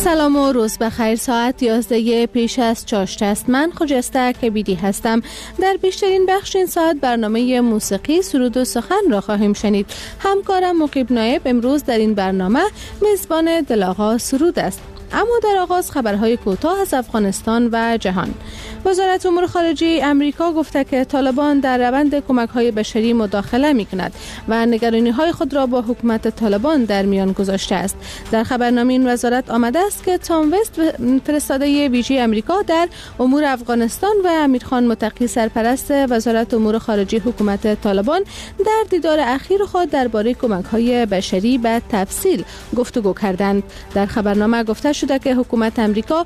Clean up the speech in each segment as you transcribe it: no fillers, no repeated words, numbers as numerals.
سلام و روز بخیر. ساعت 11 پیش از چاشت است. من خجسته کبیدی هستم. در بیشترین بخش این ساعت برنامه موسیقی، سرود و سخن را خواهیم شنید. همکارم مقیب نایب امروز در این برنامه میزبان دلاغا سرود است. اما در آغاز خبرهای کوتاه از افغانستان و جهان. وزارت امور خارجه امریکا گفته که طالبان در روند کمک‌های بشری مداخله می‌کند و نگرانی‌های خود را با حکومت طالبان در میان گذاشته است. در خبرنامه این وزارت آمده است که تام وست، فرستاده ویژه امریکا در امور افغانستان، و امیرخان متقی، سرپرست وزارت امور خارجه حکومت طالبان، در دیدار اخیر خود درباره کمک‌های بشری به تفصیل گفتگو کردند. در خبرنامه گفته شده که حکومت امریکا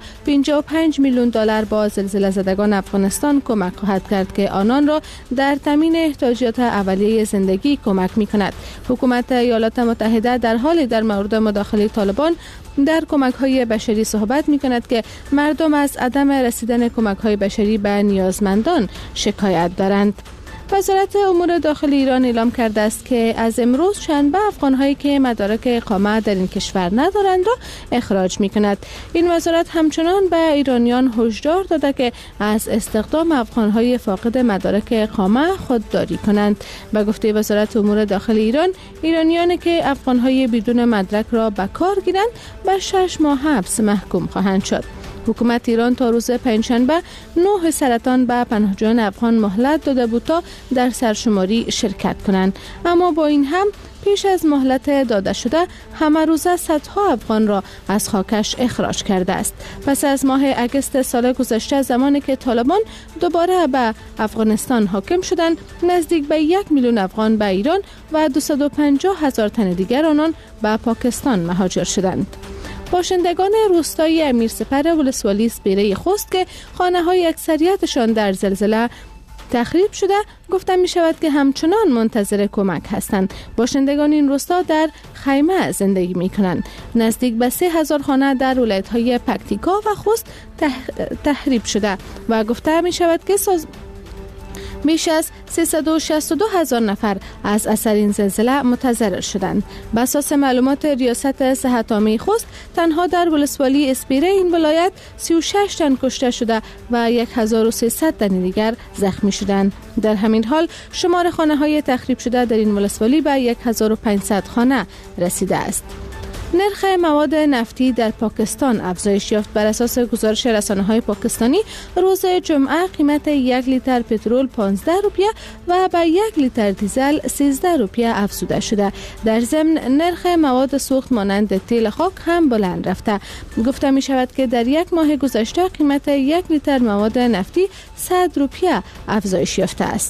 55 میلیون دلار با زلزله زدگان افغانستان کمک خواهد کرد که آنان را در تامین احتیاجات اولیه زندگی کمک می‌کند. حکومت ایالات متحده در حالی در مورد مداخله طالبان در کمک‌های بشری صحبت می‌کند که مردم از عدم رسیدن کمک‌های بشری به نیازمندان شکایت دارند. وزارت امور داخلی ایران اعلام کرده است که از امروز شنبه افغان‌هایی که مدارک اقامت در این کشور ندارند را اخراج می‌کند. این وزارت همچنان به ایرانیان هشدار داده که از استخدام افغان‌های فاقد مدارک اقامت خودداری کنند. به گفته وزارت امور داخلی ایران، ایرانیانی که افغان‌های بدون مدرک را به کار گیرند به 6 ماه حبس محکوم خواهند شد. حکومت ایران تا روز پنجشنبه 9 سرطان به پناهجویان افغان مهلت داده بود تا در سرشماری شرکت کنند، اما با این هم پیش از مهلت داده شده همه روزه صدها افغان را از خاکش اخراج کرده است. پس از ماه اگست سال گذشته، زمانی که طالبان دوباره به افغانستان حاکم شدند، نزدیک به 1 میلیون افغان به ایران و 250,000 تن دیگر آنان به پاکستان مهاجر شدند. باشندگان روستایی امیرسپر ولسوالی اسپیره خوست که خانه‌های اکثریتشان در زلزله تخریب شده، گفته می شود که همچنان منتظر کمک هستند. باشندگان این روستا در خیمه زندگی می کنند. نزدیک به 3,000 خانه در ولایت‌های پکتیکا و خوست تخریب شده و گفته می شود که بیش از 362,000 نفر از اثر این زلزله متضرر شدند. بر اساس معلومات ریاست صحت عامه خوست، تنها در ولسوالی اسپیره این ولایت 36 تن کشته شده و 1300 تن دیگر زخمی شدند. در همین حال شمار خانه‌های تخریب شده در این ولسوالی به 1500 خانه رسیده است. نرخ مواد نفتی در پاکستان افزایش یافت. بر اساس گزارش رسانه‌های پاکستانی، روز جمعه قیمت 1 لیتر پترول 15 روپیه و به 1 لیتر دیزل 13 روپیه افزوده شده. در ضمن نرخ مواد سوخت مانند تیل خاک هم بلند رفته. گفته می شود که در یک ماه گذشته قیمت 1 لیتر مواد نفتی 100 روپیه افزایش یافته است.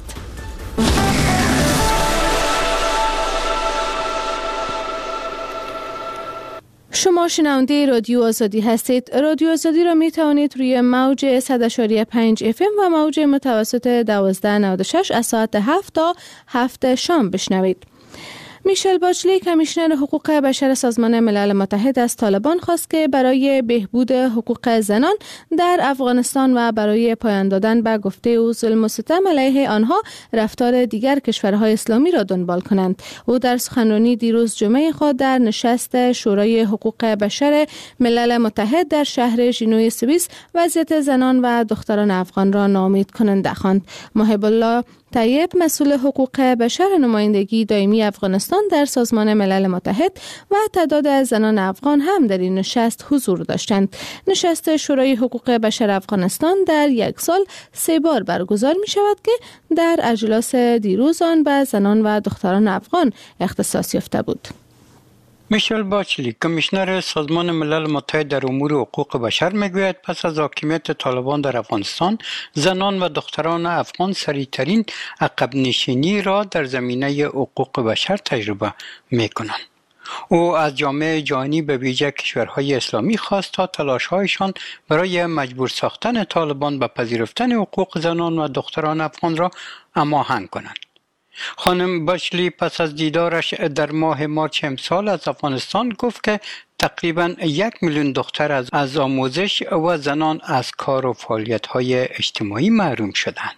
شما شنونده رادیو آزادی هستید. رادیو آزادی را می توانید روی موج 100.5 FM و موج متوسط 1296 از ساعت 7 تا 7 شام بشنوید. میشل باچلی، کمیشنر حقوق بشر سازمان ملل متحد، از طالبان خواست که برای بهبود حقوق زنان در افغانستان و برای پایان دادن به گفته او ظلم و ستم علیه آنها، رفتار دیگر کشورهای اسلامی را دنبال کنند. او در سخنرانی دیروز جمعه خود در نشست شورای حقوق بشر ملل متحد در شهر ژنو سوئیس وضعیت زنان و دختران افغان را ناامید کننده خواند. محب الله طیب، مسئول حقوق بشر نمایندگی دائمی افغانستان در سازمان ملل متحد، و تعداد از زنان افغان هم در این نشست حضور داشتند. نشست شورای حقوق بشر افغانستان در یک سال 3 بار برگزار می شود که در اجلاس دیروز آن به زنان و دختران افغان اختصاص یافته بود. میشل باچلی، کمیشنر سازمان ملل متحد در امور حقوق بشر، میگوید پس از حاکمیت طالبان در افغانستان، زنان و دختران افغان سریعترین عقب نشینی را در زمینه حقوق بشر تجربه میکنند. او از جامعه جهانی به ویژه کشورهای اسلامی خواست تا تلاش‌هایشان برای مجبور ساختن طالبان به پذیرفتن حقوق زنان و دختران افغان را هماهنگ کنند. خانم باچلی پس از دیدارش در ماه مارچ امسال از افغانستان گفت که تقریباً 1 میلیون دختر از آموزش و زنان از کار و فعالیت‌های اجتماعی محروم شدند.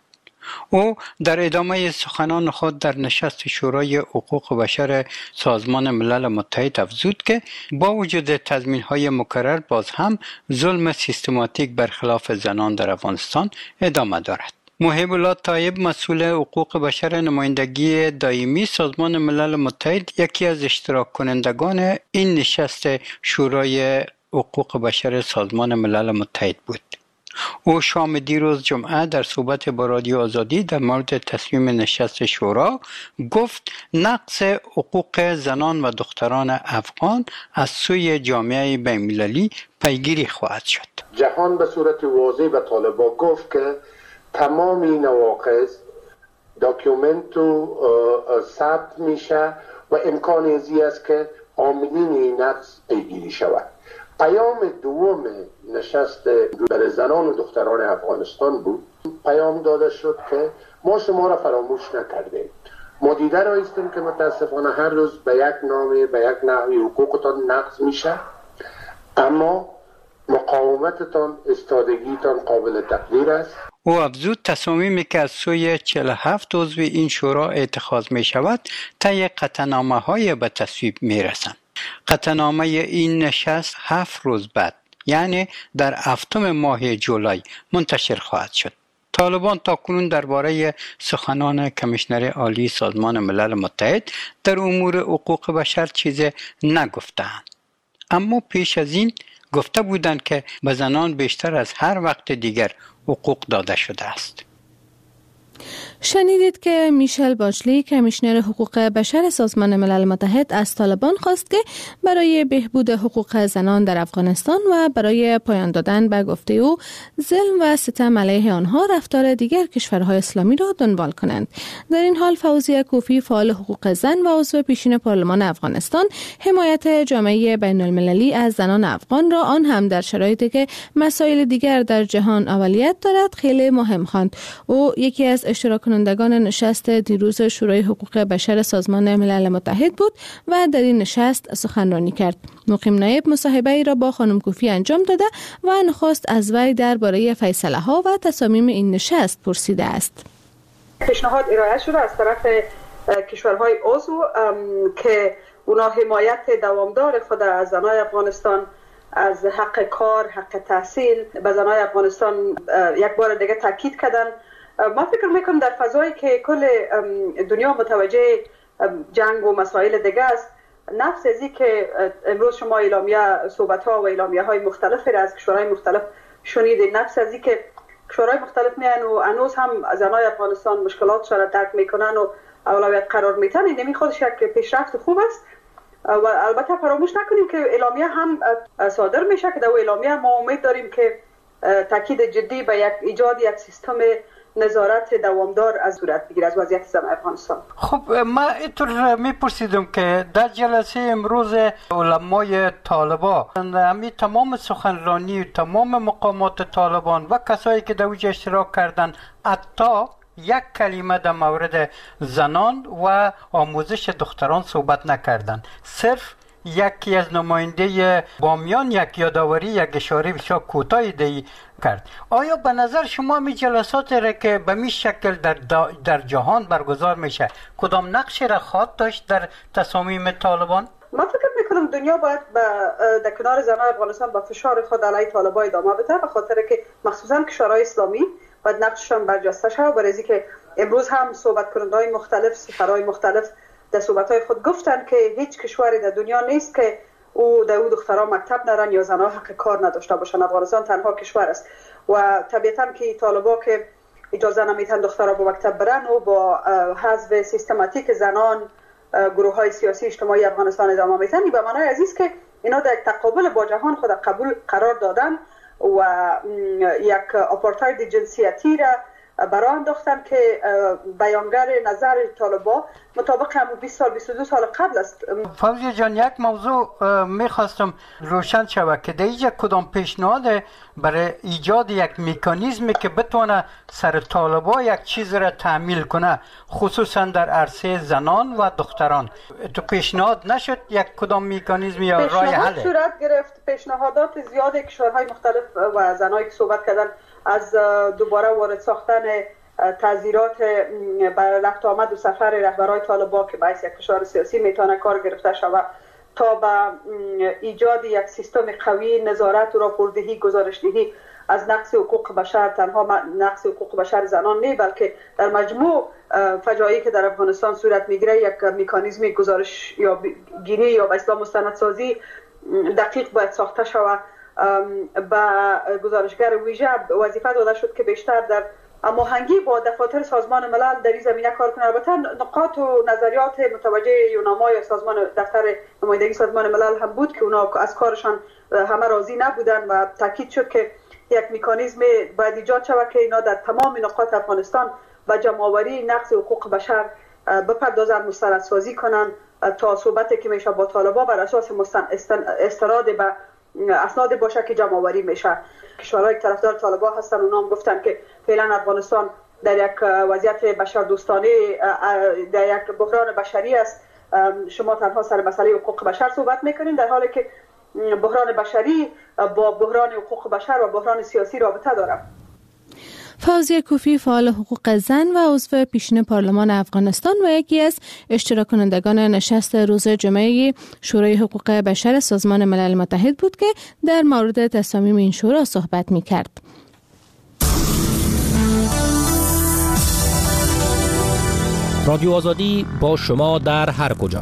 او در ادامه سخنان خود در نشست شورای حقوق بشر سازمان ملل متحد افزود که با وجود تضمین‌های مکرر باز هم ظلم سیستماتیک برخلاف زنان در افغانستان ادامه دارد. محب الله طایب، مسئول حقوق بشر نمایندگی دائمی سازمان ملل متحد، یکی از اشتراک کنندگان این نشست شورای حقوق بشر سازمان ملل متحد بود. او شام دیروز جمعه در صحبت با رادیو آزادی در مورد تصمیم نشست شورا گفت نقض حقوق زنان و دختران افغان از سوی جامعه بین‌المللی پیگیری خواهد شد. جهان به صورت واضح به طالبان گفت که تمام این نواقص داکیومنت و ثبت میشه و امکان ازی است که عاملین این نقض پیگیری شود. پیام دوم نشست برای زنان و دختران افغانستان بود. پیام داده شد که ما شما را فراموش نکردیم. ما دیده رایستیم که متاسفانه هر روز به یک نامه به یک نحوی حقوقتان نقض میشه، اما مقاومتتان، استادگیتان قابل تقدیر است. او افزود تصامیمی که از سوی 47 عضو این شورا اتخاذ می شود طی قطعنامه های به تصویب می رسند. قطعنامه این نشست 7 روز بعد، یعنی در 7 ماه جولای منتشر خواهد شد. طالبان تاکنون درباره سخنان کمیشنر عالی سازمان ملل متحد در امور حقوق بشر چیزی نگفتند، اما پیش از این گفته بودند که به زنان بیشتر از هر وقت دیگر حقوق داده شده است. شنیدید که میشل باچلی، کمیشنر حقوق بشر سازمان ملل متحد، از طالبان خواست که برای بهبود حقوق زنان در افغانستان و برای پایان دادن به گفته او ظلم و ستم علیه آنها رفتار دیگر کشورهای اسلامی را دنبال کنند. در این حال فوزیه کوفی، فعال حقوق زن و عضو پیشین پارلمان افغانستان، حمایت جامعه بین المللی از زنان افغان را، آن هم در شرایطی که مسائل دیگر در جهان اولویت دارد، خیلی مهم خواند. او یکی از اشتراک کنندگان نشست دیروز شورای حقوق بشر سازمان ملل متحد بود و در این نشست سخنرانی کرد. مقیم نایب مصاحبه ای را با خانم کوفی انجام داده و نخست از وی درباره فیصله ها و تصامیم این نشست پرسیده است. پیشنهاد ارائه شده از طرف کشورهای عضو که اونا حمایت دوامدار خود از زنان افغانستان از حق کار، حق تحصیل به زنان افغانستان یک بار دیگه تاکید کردن. ما فکر میکنم در فضایی که کل دنیا متوجه جنگ و مسائل دیگه است، نفس ازی که امروز شما اعلامیه صحبت‌ها و اعلامیه‌های مختلفی را از کشورهای مختلف شنیدید، نفس ازی که کشورهای مختلف میان و هنوز هم زنای افغانستان مشکلات را درک میکنن و اولویت قرار میدن، این خودش یک پیشرفت خوب است. و البته فراموش نکنیم که اعلامیه هم صادر میشه که در اعلامیه ما امید داریم که تاکید جدی به ایجاد یک سیستم نظارت دوامدار از صورت بگیر از وضعیت زنان افغانستان. خب من اینطور میپرسیدم که در جلسه امروز علمای طالبان همین تمام سخنرانی و تمام مقامات طالبان و کسایی که در اوج اشتراک کردن حتی یک کلمه در مورد زنان و آموزش دختران صحبت نکردن. صرف یکی از نماینده بامیان یک یادآوری، یک اشاره بسیار کوتاهی دی کرد. آیا به نظر شما می جلسات را که به می شکل در جهان برگزار میشه کدام نقشی را خواهد داشت در تصامیم طالبان؟ من فکر میکنم دنیا باید در کنار زنان افغانستان با فشار خود علیه طالبان ادامه بده، به خاطر که مخصوصا کشورهای اسلامی باید نقششان برجسته شود، برای اینکه امروز هم صحبت کننده‌های مختلف، سفرهای مختلف در صحبت‌های خود گفتن که هیچ کشوری در دنیا نیست که او دخترها مکتب نرن یا زنها حق کار نداشته باشن. افغانستان تنها کشور است و طبیعتاً که طالبان که اجازه نمیدن دخترها به مکتب برن و با حذف سیستماتیک زنان گروه‌های سیاسی اجتماعی افغانستان ادامه میدن، به معنای عزیز که اینا در تقابل با جهان خود قبول قرار دادن و یک آپارتاید جنسیتی را برای انداختن که بیانگر نظر طالبان مطابق همون 20 سال 22 سال قبل است. فوزیه جان، یک موضوع میخواستم روشن شود که در اینجا کدام پیشنهاد برای ایجاد یک مکانیزمی که بتونه سر طالبان یک چیز را تعمیل کنه، خصوصا در عرصه زنان و دختران، تو پیشنهاد نشد یک کدام مکانیزم یا راه حل؟ صورت گرفت، پیشنهادات زیاد کشورهای مختلف و زنایی که صحبت کردن از دوباره وارد ساختن تعذیرات بر رفت آمد و سفر رهبران طالبان که باعث یک فشار سیاسی میتونه کار گرفته شود تا به ایجاد یک سیستم قوی نظارت و راپوردهی گزارشدهی از نقض حقوق بشر، تنها نقض حقوق بشر زنان نه بلکه در مجموع فجایعی که در افغانستان صورت میگیره یک مکانیزم گزارش یا گیری یا به اصطلاح مستندسازی دقیق باید ساخته شود. با گزارشگر ویژه وظیفه داده شد که بیشتر در هماهنگی با دفاتر سازمان ملل در این زمینه کار کنه. البته نقاط و نظریات متوجه یوناما یا دفتر نمایندگی سازمان ملل هم بود که اونا از کارشان همه راضی نبودن و تاکید شد که یک مکانیزم باید ایجاد شود که اینا در تمام نقاط افغانستان با جمع‌آوری نقض حقوق بشر بپردازن، مستندسازی کنن تا صحبتی که میشه با طالبان بر اساس استناد به اسناد باشه که جمع‌آوری میشه. کشورهای طرفدار طالبان هستن، اونا هم گفتن که فعلا افغانستان در یک وضعیت بشردوستانه، در یک بحران بشری است. شما تنها سر مسئله حقوق بشر صحبت میکنین، در حالی که بحران بشری با بحران حقوق بشر و بحران سیاسی رابطه داره. فوزیه کوفی، فعال حقوق زن و عضو پیشین پارلمان افغانستان و یکی از اشتراک کنندگان نشست روز جمعه شورای حقوق بشر سازمان ملل متحد بود که در مورد تصامیم این شورا صحبت می‌کرد. رادیو آزادی با شما در هر کجا.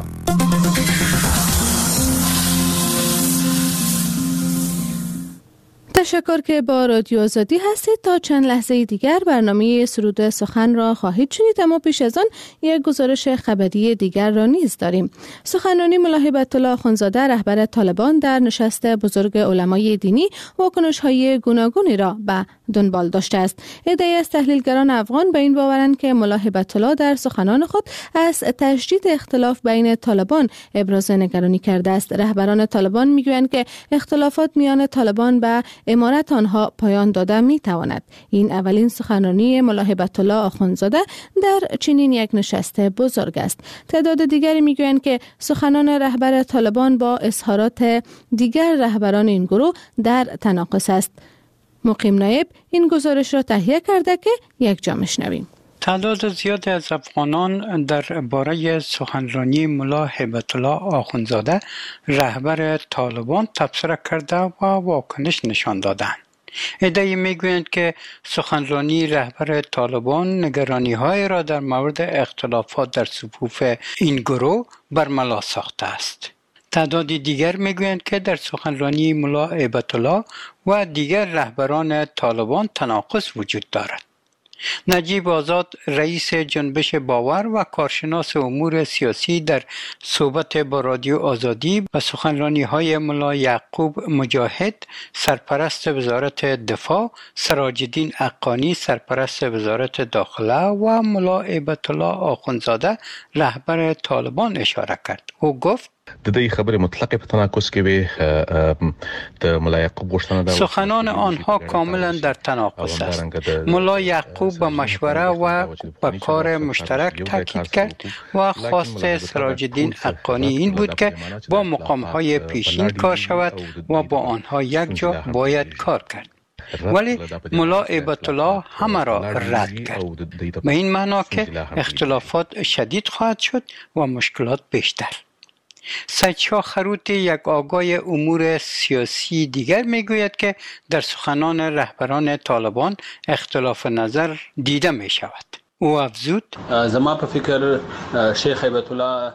تشکر که با رادیو آزادی هستید. تا چند لحظه دیگر برنامه سرود سخن را خواهید شنید، اما پیش از آن یک گزارش خبری دیگر را نیز داریم. سخنرانی ملا هیبت الله آخوندزاده رهبر طالبان در نشست بزرگ علمای دینی واکنش‌های گوناگونی را به دنبال داشته است. عده‌ای از تحلیلگران افغان به این باورند که ملا هیبت الله در سخنان خود از تشدید اختلاف بین طالبان ابراز نگرانی کرده است. رهبران طالبان میگویند که اختلافات میان طالبان و امارت آنها پایان داده می تواند. این اولین سخنرانی ملا هیبت الله آخوندزاده در چنین یک نشست بزرگ است. تعداد دیگری میگویند که سخنان رهبر طالبان با اظهارات دیگر رهبران این گروه در تناقض است. مقیم نایب این گزارش را تهیه کرده که یک جا میشنویم. تعداد زیادی از افغانان درباره سخنرانی ملا هیبت الله آخوندزاده رهبر طالبان تبصره کرده و واکنش نشان دادند. عده‌ای میگویند که سخنرانی رهبر طالبان نگرانی‌های را در مورد اختلافات در صفوف این گروه برملا ساخته است. تعداد دیگر میگویند که در سخنرانی ملا هیبت الله و دیگر رهبران طالبان تناقض وجود دارد. نجیب آزاد، رئیس جنبش باور و کارشناس امور سیاسی، در صحبت با رادیو آزادی و سخنرانی‌های ملا یعقوب مجاهد سرپرست وزارت دفاع، سراج الدین حقانی سرپرست وزارت داخله و ملا هیبت الله آخوندزاده رهبر طالبان اشاره کرد. او گفت د دې خبرې مطلق په تناقض کې وي. د ملا یعقوب غوښتنه ده سخنان آنها کاملا در تناقض است. ملا یعقوب به مشوره و به کار مشترک تاکید کرد و خواست سراج الدین حقانی این بود که با مقام‌های پیشین کار شود و با آنها یک جا باید کار کرد. ولی ملا هیبت الله همه را رد کرد، به این معنا که اختلافات شدید خواهد شد و مشکلات بیشتر. سید شاه خروت، یک آگاه امور سیاسی دیگر، میگوید که در سخنان رهبران طالبان اختلاف نظر دیده می شود. او افزود زما په فکر شیخ هیبت الله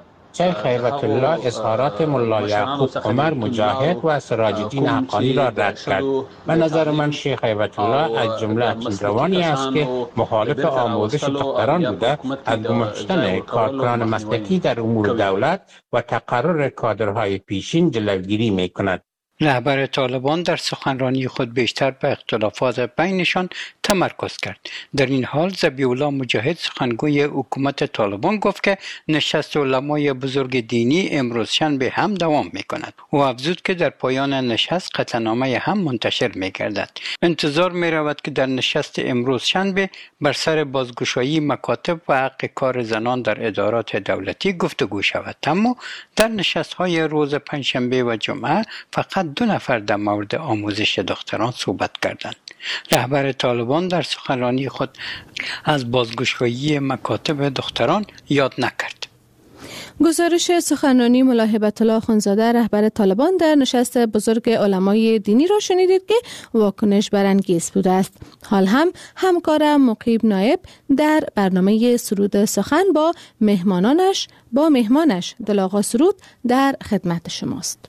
اظهارات ملا یعقوب عمر مجاهد و سراج الدین حقانی را رد کرد. به نظر من شیخ هیبت الله از جمله اکنروانی است که مخالف آموزش دختران بوده، از گماشتن کارکنان مسلکی در امور دولت و تقرر کادرهای پیشین جلوگیری می کند. رهبر طالبان در سخنرانی خود بیشتر به اختلافات بینشان تمرکز کرد. در این حال ذبیح الله مجاهد، سخنگوی حکومت طالبان، گفت که نشست علمای بزرگ دینی امروز شنبه هم دوام می‌کند. او افزود که در پایان نشست قطعنامه هم منتشر می‌گردد. انتظار می‌رود که در نشست امروز شنبه بر سر بازگشایی مکاتب و حق کار زنان در ادارات دولتی گفتگو شود. اما در نشست‌های روز پنجشنبه و جمعه فقط 2 نفر در مورد آموزش دختران صحبت کردند. رهبر طالبان در سخنرانی خود از بازگشایی مکاتب دختران یاد نکرد. گزارش سخنرانی ملا هبت الله اخوندزاده رهبر طالبان در نشست بزرگ علمای دینی را شنیدید که واکنش برانگیز بوده است. حال هم همکارم مقیب نایب در برنامه سرود سخن با مهمانش دلاغا سرود در خدمت شماست.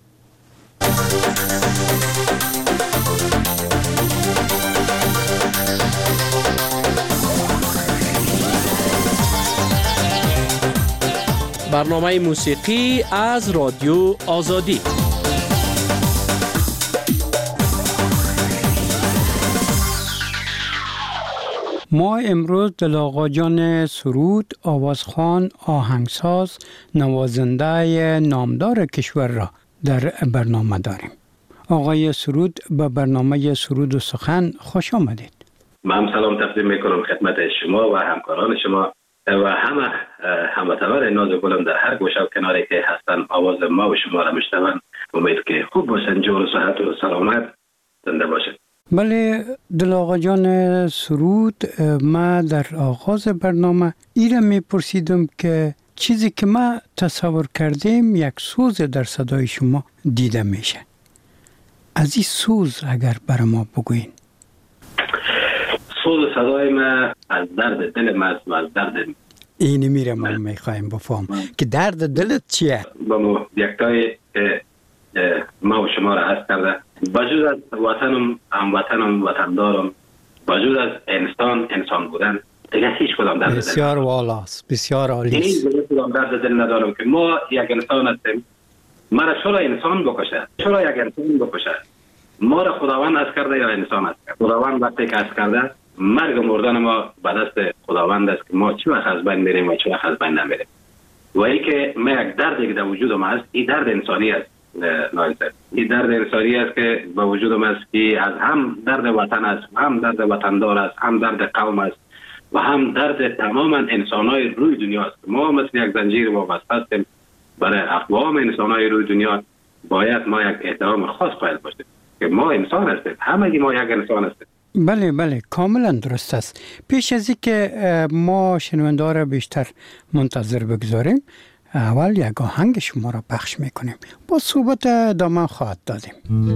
برنامه موسیقی از رادیو آزادی. ما امروز دلاغا جان سرود، آوازخوان، آهنگساز، نوازنده نامدار کشور را در برنامه داریم. آقای سرود، به برنامه سرود و سخن خوش آمدید. من سلام تقدیم میکنم خدمت شما و همکاران شما و همه هموطنان ناز گلم در هر گوشه و کناری که هستن. آواز ما و شما را میشنون. امید که خوب باشن، جور و صحت و سلامت زنده باشن. بله دلاغا جان سرود، ما در آغاز برنامه ایره میپرسیدم که چیزی که ما تصور کردیم یک سوز در صدای شما دیده میشه. از این سوز اگر بر ما بگوین. سوز صدای ما از درد دل ما است و از درد اینی میره ما میخوایم بفهم که درد دلت چیه؟ با ما یکتای ما و شما را عرض کرده، بجز از وطنم، هموطنم، وطندارم، بجز از انسان بودن دیگه هیچ کدام درد دل بسیار والاست، بسیار عالی است. هیچ کدام درد دل ندارم که ما یک انسان هستیم. ما را چرا انسان بکشه؟ چرا یک انسان بکشه؟ ما را خداوند از کرده یا انسان از کرده؟ خداوند وقتی که از کرده، مرگ و مردن ما به دست خداوند است که ما چه وقت از بین میریم و چه وقت از بین نمیریم. و ای که ما یک دردی که در وجود ما است، این درد انسانی است. این درد انسانی است که به وجود ما است که از هم درد وطن است، هم درد وطندار است، هم درد قوم است و هم درد تمام انسان‌های روی دنیا است. ما مثل یک زنجیر وابسته هستیم. برای اقوام انسان‌های روی دنیا باید ما یک احترام خاص قائل باشیم که ما انسان هستیم، همگی ما یک انسان هستیم. بله کاملا درست است. پیش از اینکه ما شنونده را بیشتر منتظر بگذاریم، اول یک آهنگ شما را پخش میکنیم، با صحبت ادامه خواهد دادیم.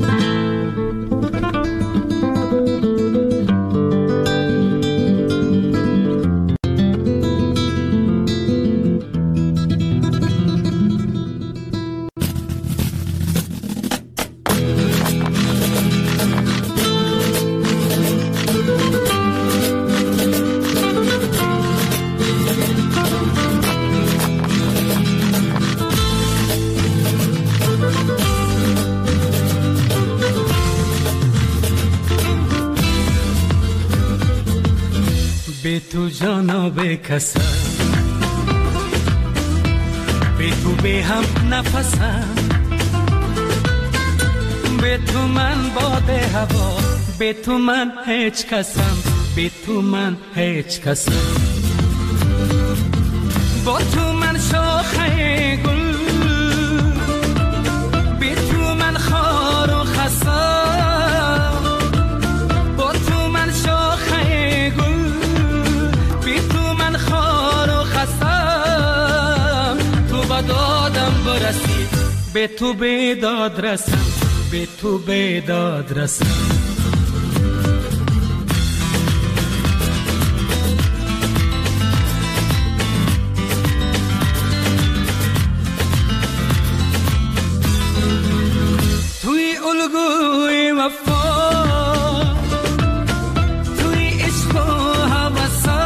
به تو جانا به کسم، به تو به هم نفسم، به تو من باد هوا، به تو من هیچ کسم، به تو من هیچ کسم، با تو من شاخه گل، به تو من خار و خسم، با تو من شاخه گل، به تو من خار و خسم، تو با دادم برسی، به تو به داد رسم، به تو به داد رسم. توی الگوی وفا، توی عشق و هوسا،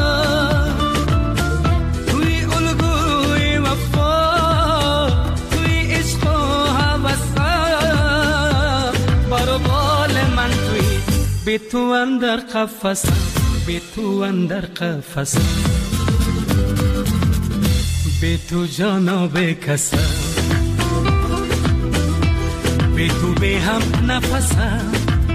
توی الگوی وفا، توی عشق و هوسا، بروبال من توی، به تو اندر قفسم، به تو اندر قفسم، به تو جانا بکسم، به تو به هم نفسم،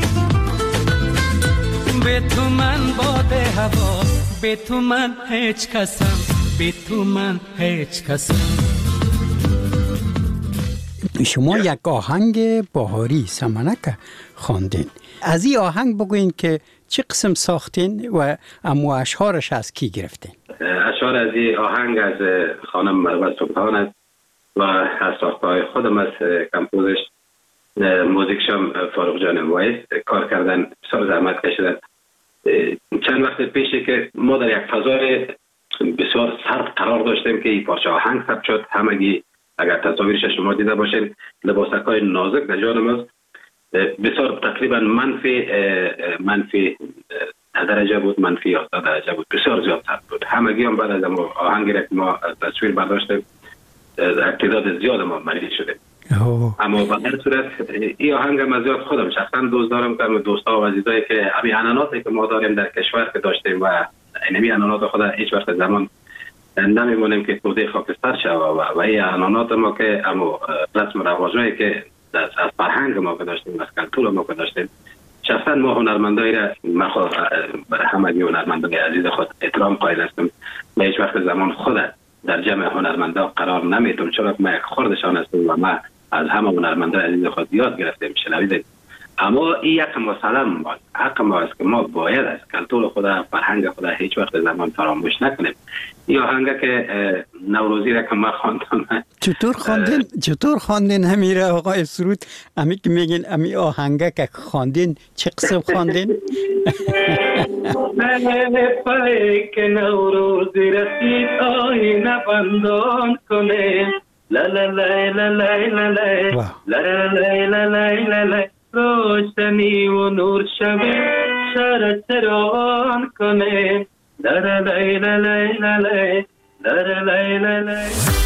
به تو من باد هوا، به تو من هیچ کسم، به تو من هیچ کسم. شما یک آهنگ بهاری سمنک خواندین. از این آهنگ بگوین که چه قسم ساختین و امو اشعارش از کی گرفتین؟ اشعار از این آهنگ از خانم مروه سبحان است و از ساختهای خودم از کمپوزش، موزیکشم فاروق جان وایس کار کردن، بسیار زحمت کشیدن. چند وقت پیشه که ما در یک فضای بسیار سرد قرار داشتیم که این پارچه آهنگ ثبت شد. همگی اگر تصاویرش شما دیده باشین، لباسکای نازک در جان ماست، بسیار تقریبا منفی درجه بود، منفی 11 درجه بود، بسیار زیاد سرد بود. همگی هم بعد از آهنگی که ما تصویر برداشتیم تعداد زیاد ما مریض شده. اما به هر صورت این آهنگ هم از زیاد خودم شخصا دوست دارم که دوستا و عزیزایی که همین عناناتی که ما داریم در کشور که داشتیم و اینمی عنانات خود هیچ وقت زمان نمیمونیم که توده خاکستر شود و این عنانات ما که اما رسم و رواجایی که از فرهنگ ما که داشتیم، از کلتور ما که داشتیم، شخصا ما هنرمندایی را همگی هنرمندای عزیز خود احترام قائل هستم و هیچ وقت زمان خود در جمع هنرمندا قرار نمیتونم، چرا ما یک خردشان هستم و ما از همه هنرمندای عزیز خود یاد گرفتیم شنویدیم. اما این یک مسئله حق ما است که ما باید از کلتور خود، فرهنگ خود هیچ وقت زمان فراموش نکنیم. این آهنگ که نوروزی را که ما خواندم، چطور خواندین همیره آقای سرود؟ امی که میگین امی آهنگ که خواندین چه قسم خواندین؟ پای که نوروزی رسید آینه بندان کنه، لا لا لا لا لا لا لا لا لا لا، روشنی و نور شبی شهر چراغان کنه، لا لا لا لا لا لا لا لا لا.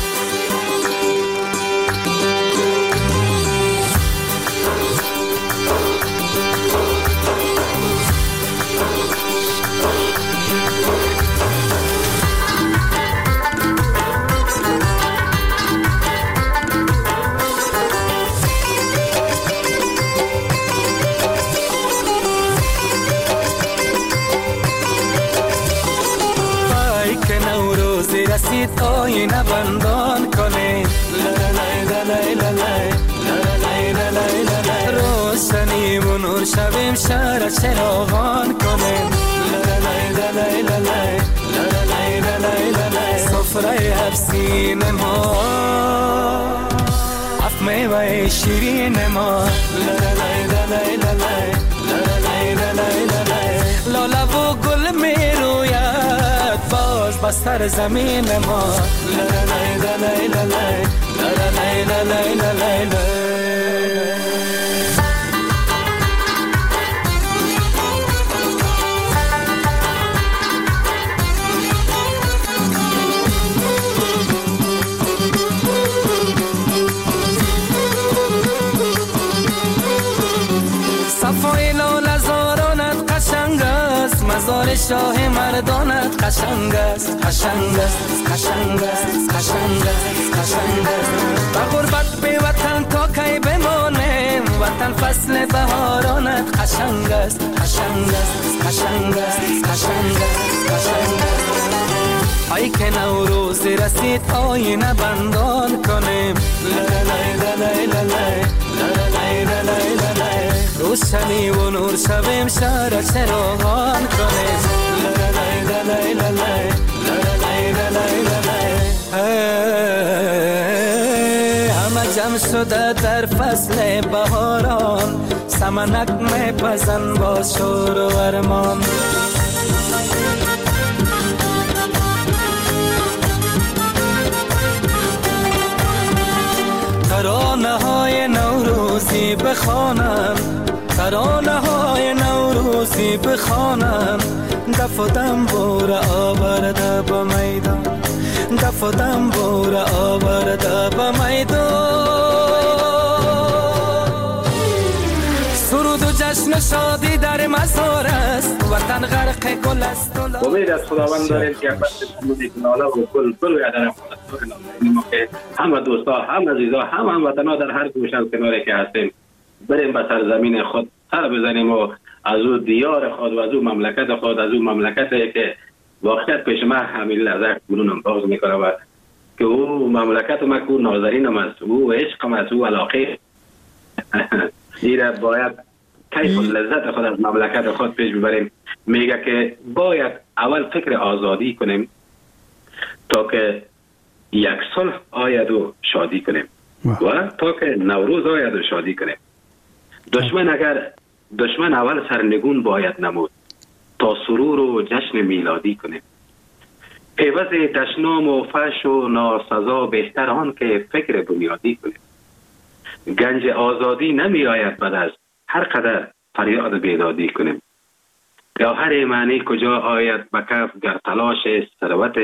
آینه بندان کنه، روشنی و نور شبیم شهر چراغان کنه، سفره هر سینه ما اف میوه شیرین ما، لاله و گل میروید باز بستر زمین ما، صفای لاله زارانت قشنگ است، مزار شاه مردانت قشنگ است، قشنگ است، قشنگ است، قشنگ است، قشنگ است. با غربت به وطن تا کی بمانیم، وطن فصل بهارانت قشنگ است، قشنگ است، قشنگ است، قشنگ است، قشنگ است. ای که نوروز رسید آینه بندان کنیم، روشنی و نور شبیم شهر چراغان کنیم، همه جمع شده در فصل بهاران، سمنک میپزن با شور و ارمان. ترانه های نوروزی بخوانم، ترانه های نوروزی بخوانم، دف و دنبور آورده به میدان، دف و دنبور آورده به میدان. سرود و جشن شادی در مزار است، وطن غرق گل است. امید از خداوند داریم که بس موزیک ناله و گل بروی در افغانستان ما که همه دوستا، همه عزیزا، همه هموطنا در هر گوشه و کناری که هستیم بریم به سرزمین خود سر بزنیم و از او دیار خود و از او مملکت خود، از او مملکتی که واقعیت پیش ما همین لحظه گلونم باز میکنه و که او مملکت ما کو نازنینم است، او عشقم است، او علاقه ایره باید کیف و لذت خود از مملکت خود پیش ببریم. میگه که باید اول فکر آزادی کنیم تا که یک صلح آید و شادی کنیم و تا که نوروز آید و شادی کنیم. دشمن اول سرنگون باید نمود تا سرور و جشن میلادی کنیم. عوض دشنام و فحش و ناسزا بهتر آن که فکر بنیادی کنیم. گنج آزادی نمی آید بعد از هر قدر فریاد بیدادی کنیم. گوهر معنی کجا آید به کف گر تلاش ثروت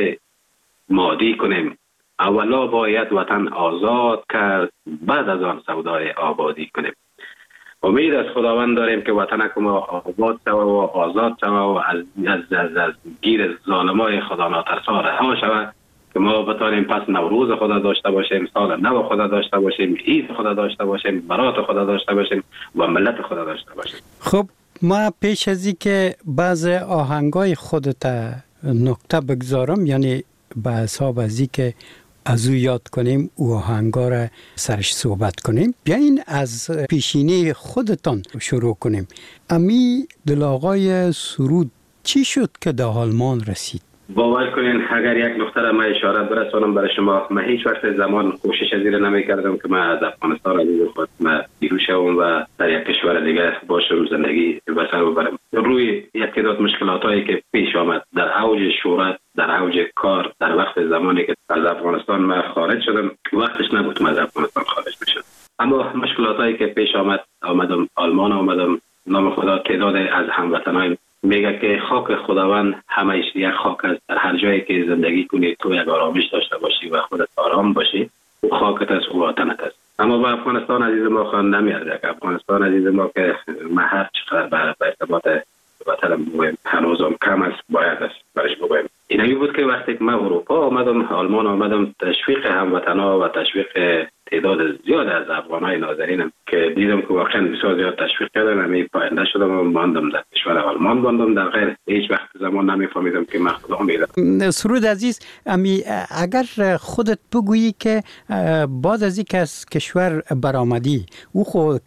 مادی کنیم. اولا باید وطن آزاد کرد بعد از آن سودای آبادی کنیم. امید از خداوند داریم که وطن ما آباد شود و آزاد شود و از گیر ظالمای خدا ناترسا رها شود که ما بتانیم پس نوروز خدا داشته باشیم، سال نو خدا داشته باشیم، عید خدا داشته باشیم، برات خدا داشته باشیم و ملت خدا داشته باشیم. خب ما پیش از این که بعض آهنگای خودت نکته بگذارم، یعنی به حساب از این که از او یاد کنیم او آهنگا را سرش صحبت کنیم، بیاین از پیشینه خودتان شروع کنیم. امی دل آقای سرود چی شد که در آلمان رسید؟ باور کنین اگر یک نقطه را من اشاره برسانم برای شما، من هیچ وقت زمان کوشش از این نمی کردم که من از افغانستان از خود من بیرون شوم و در یک کشور دیگه باشم زندگی بسر ببرم. روی یک تعداد مشکلات هایی که پیش آمد در اوج شهرت، در اوج کار، در وقت زمانی که از افغانستان من خارج شدم، وقتش نبود من از افغانستان خارج بشم، اما مشکلات هایی که پیش آمدم آلمان آمدم. نام خدا تعداد از هموطنان میگه که خاک خداوند همیشه یک خاک است. در هر جایی که زندگی کنی تو یک آرامش داشته باشی و خودت آرام باشی، او خاکت است، او وطنت است. اما با افغانستان عزیز ما خان نمیاد. افغانستان عزیز ما که ما هر چقدر به ارتباط وطنم بگویم هنوزم کم است، باید است برش بگویم. اینمی بود که وقتی که من اروپا آمدم، آلمان آمدم، تشویق هموطنا و تشویق تعداد زیاد از افغانای ناظرینم که دیدم که واقعا بسیار زیاد تشویق کردن، همی پاینده شدم و ماندم در کشور آلمان ماندم. در غیر هیچ وقت زمان نمیفهمیدم که من خدا میدم. سرود عزیز، امی اگر خودت بگویی که بعد از اینکه از کشور برآمدی، او خود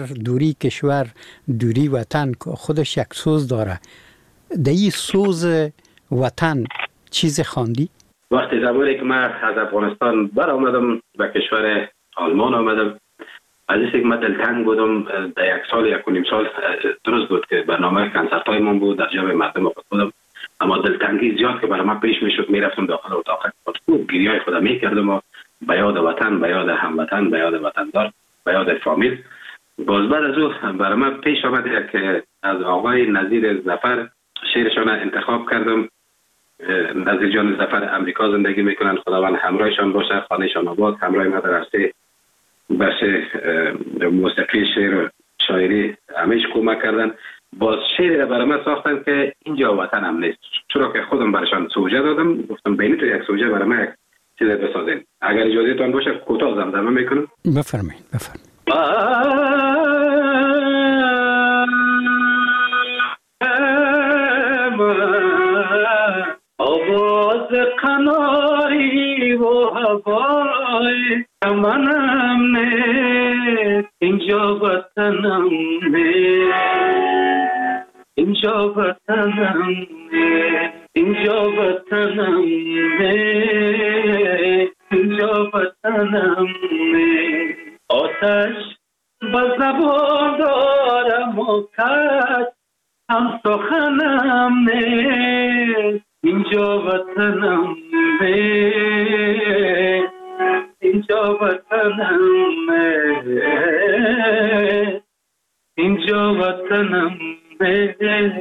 کشور دوری وطن خودش یک سوز داره، در این سوز وطن چیز خواندی؟ وقتی زمانی که من از افغانستان برآمدم و کشور آلمان آمدم، از اینکه من دلتنگ بودم. در یک سال یک و نیم سال درست بود که برنامه کنسرت‌های من بود، در جمع مردم خود بودم، اما دلتنگی زیاد که برای من پیش میشد، میرفتم داخل اتاق خود گریه خودم میکردم و به یاد وطن، به یاد هموطن، به یاد وطندار، به یاد فامیل. باز بعد از او برای من پیش آمد که از آقای نظیر ظفر شعرشان انتخاب کردم. نظیر جان ظفر امریکا زندگی میکنن، خداوند همراهشان باشه، خانهشان آباد. همراه ما در عرصه بخش موسیقی، شعر و شاعری همیشه کمک کردن. باز شعری را برای من ساختن که اینجا وطنم نیست، چرا که خودم برایشان سوژه دادم. گفتم بین تو یک سوژه برای من یک چیز بسازین. اگر اجازهتان باشه کوتاه زمزمه میکنم. بفرمایید. آواز قناری و هوای منم نه، اینجا وطنم نه، اینجا وطنم نه، اینجا وطنم نه، اینجا وطنم نه. آتش با زبان دارم و کس هم سخنم نه، اینجا وطنم نه، اینجا وطنم نه، اینجا وطنم نه،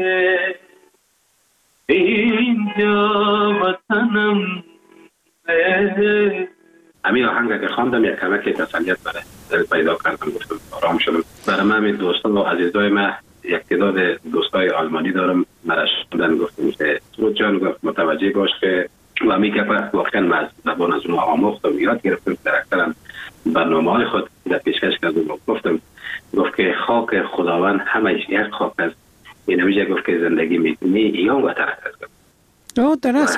اینجا وطنم نه. همین آهنگ که خواندم یک کمک تسلیت برای دل پیدا کردم، گفتم آرام شدم. برای من همین دوستان و عزیزای من، یک تعداد دوستای آلمانی دارم، مرش شدن گفتم که سرود جان گفت متوجه باش که و همی که واقعا من از زبان از اونها آموختم، یاد گرفتم، در اکثرا برنامه های خود در پیشکش کردم. گفتم گفت که خاک خداوند همش یک خاک است، این همیشه گفت که زندگی میکنی ایام وطنت است.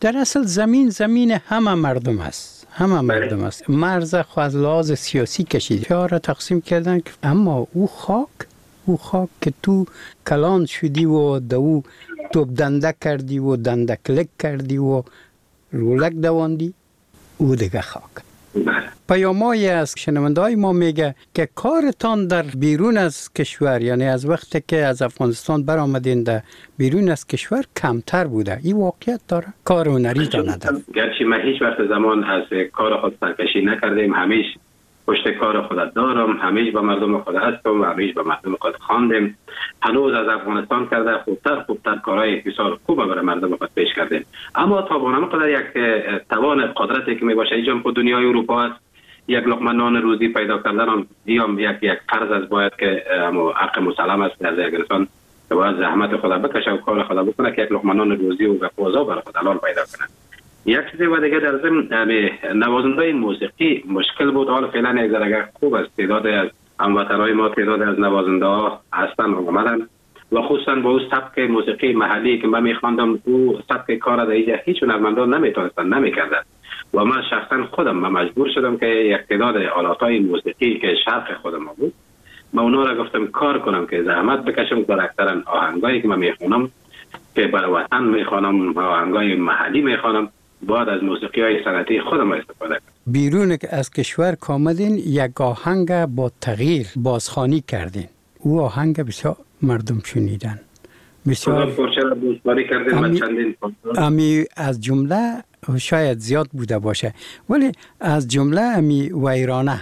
در اصل زمین همه مردم است، همه مردم است. مرز خو از لحاظ سیاسی کشید چهار را تقسیم کردن، اما او خاک که تو کلان شدی و دو توپ دنده کردی و دنده کلک کردی و رولک دواندی، او دیگه خاک. پیامایی از شنونده‌های ما میگه که کارتان در بیرون از کشور، یعنی از وقتی که از افغانستان برآمدین در بیرون از کشور کمتر بوده. این واقعیت داره؟ کار هنریتان نداره. گرچه من هیچ وقت زمان از کار خود سرکشی نکردیم، همیشه پشت کار خود دارم، همیشه با مردم خود هستم، همیشه با مردم خود خواندیم. هنوز از افغانستان کرده خوبتر کارهای بسیار خوب برای مردم خود پیش کردیم. اما تا بانم قدر یک توان قدرتی که می باشه ایجام خود دنیای اروپا است، یک لقمه نان روزی پیدا کردن دیام یک فرض از باید که حق مسلم است از یک انسان که باید زحمت خود بکشه و کار خود بکنه که یک لقمه نان روزی و گپوزا برای خود حلال پیدا کنه. یک چیز و دیگه در ضمن نوازنده موسیقی مشکل بود. حالا فعلا یک ذره خوب است، تعداد از هموطنهای ما تعداد از نوازنده ها هستن آمدن و خصوصا با اون سبک موسیقی محلی که من میخواندم، او سبک کار در اینجا هیچ هنرمندان نمیتونستن نمیکردن و من شخصا خودم مجبور شدم که یک تعداد آلاتهای موسیقی که شرق خودم بود من اونا را گفتم کار کنم که زحمت بکشم در اکثرا آهنگایی که من میخونم که برای وطن میخوانم، آهنگای محلی میخوانم، باید از موسیقی های سنتی خودم استفاده کنم. بیرون از کشور کامدین یک آهنگ با تغییر بازخوانی کردین، او آهنگ بسیار مردم شنیدن، بسیار بازخوانی کردیم. من چندین امی از جمله شاید زیاد بوده باشه ولی از جمله امی ویرانه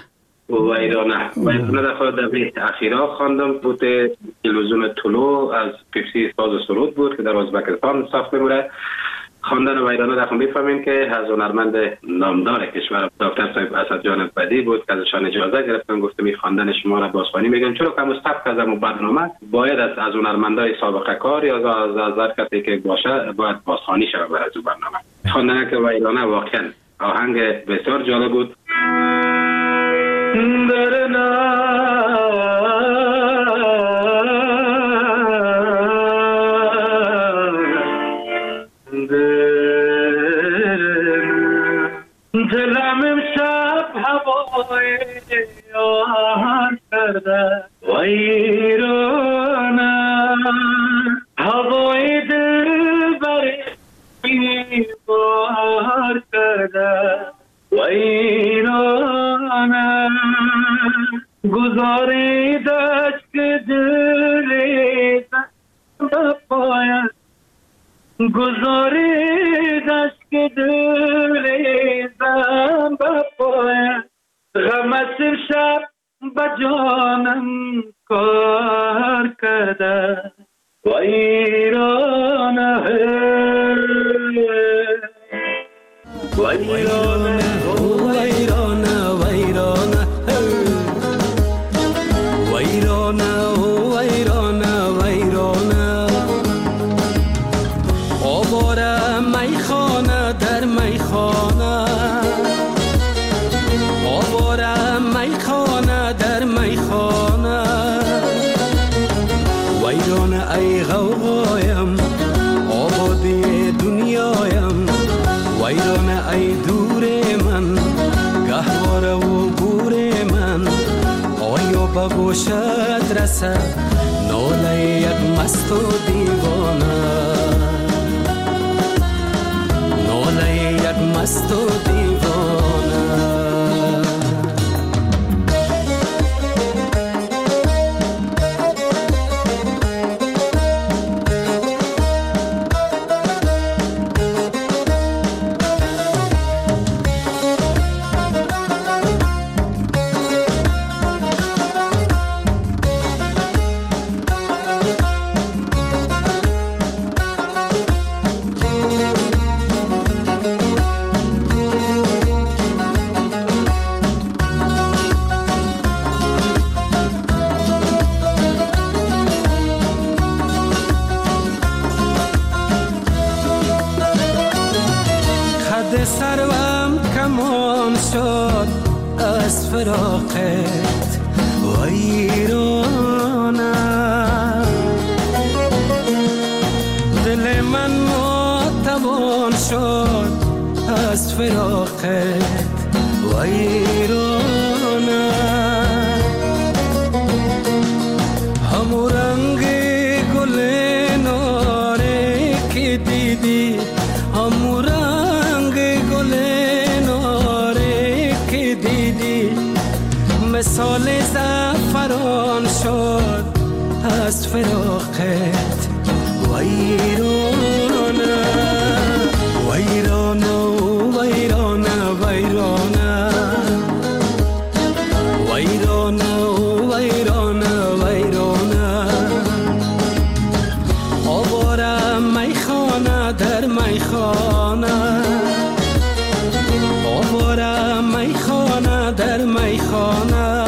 در خود دبی اخیرا خواندم بود. تلویزیون طلوع از پیپسی ساز سرود بود که در ازبکستان ساخته بوده. خواندن ویرانه در خود میفهمیم که از هنرمند نامدار کشور دکتر صاحب اسدجان بدی بود که ازشان اجازه گرفتن، گفتم این خواندن شما را بازخوانی میگم، چون که مستحق از برنامه باید از هنرمندای سابقه کار یا از هر کسی که باشه باید بازخوانی شود برای از برنامه. خواندن که ویرانه واقعا آهنگ بسیار جالب بود. دلم امشب هوای آهن کرده ویرانه، هوای دل بر بیمار کرده ویرانه، گذاریدش که دلی بپاید، گذاریدش که دلی زن بپاید، غم از شب به جانم کار کرده ویرانه ویرانه ویرانه ویرانه ویرانه ویرانه ویرانه، آواره میخانه در میخانه، آواره میخانه در میخانه، ویرانه ای غوغایم آبادی دنیایم، ویرانه ای دور من گهواره و گور من، آیا به گوشت رسد ناله یک مست و دیوانه، ناله یک مست و دیوانه. سروم کمان شد از فراقت ویرانه، دل من ناتوان شد فراقت ویرانه همو رنگ گل ناره که دیدی همو رنگ گل ناره که دیدی مثال زعفران شد از فراقت ویرانه ویرانه ویرانه ویرانه ویرانه ویرانه ویرانه آواره میخانه در میخانه آواره میخانه در میخانه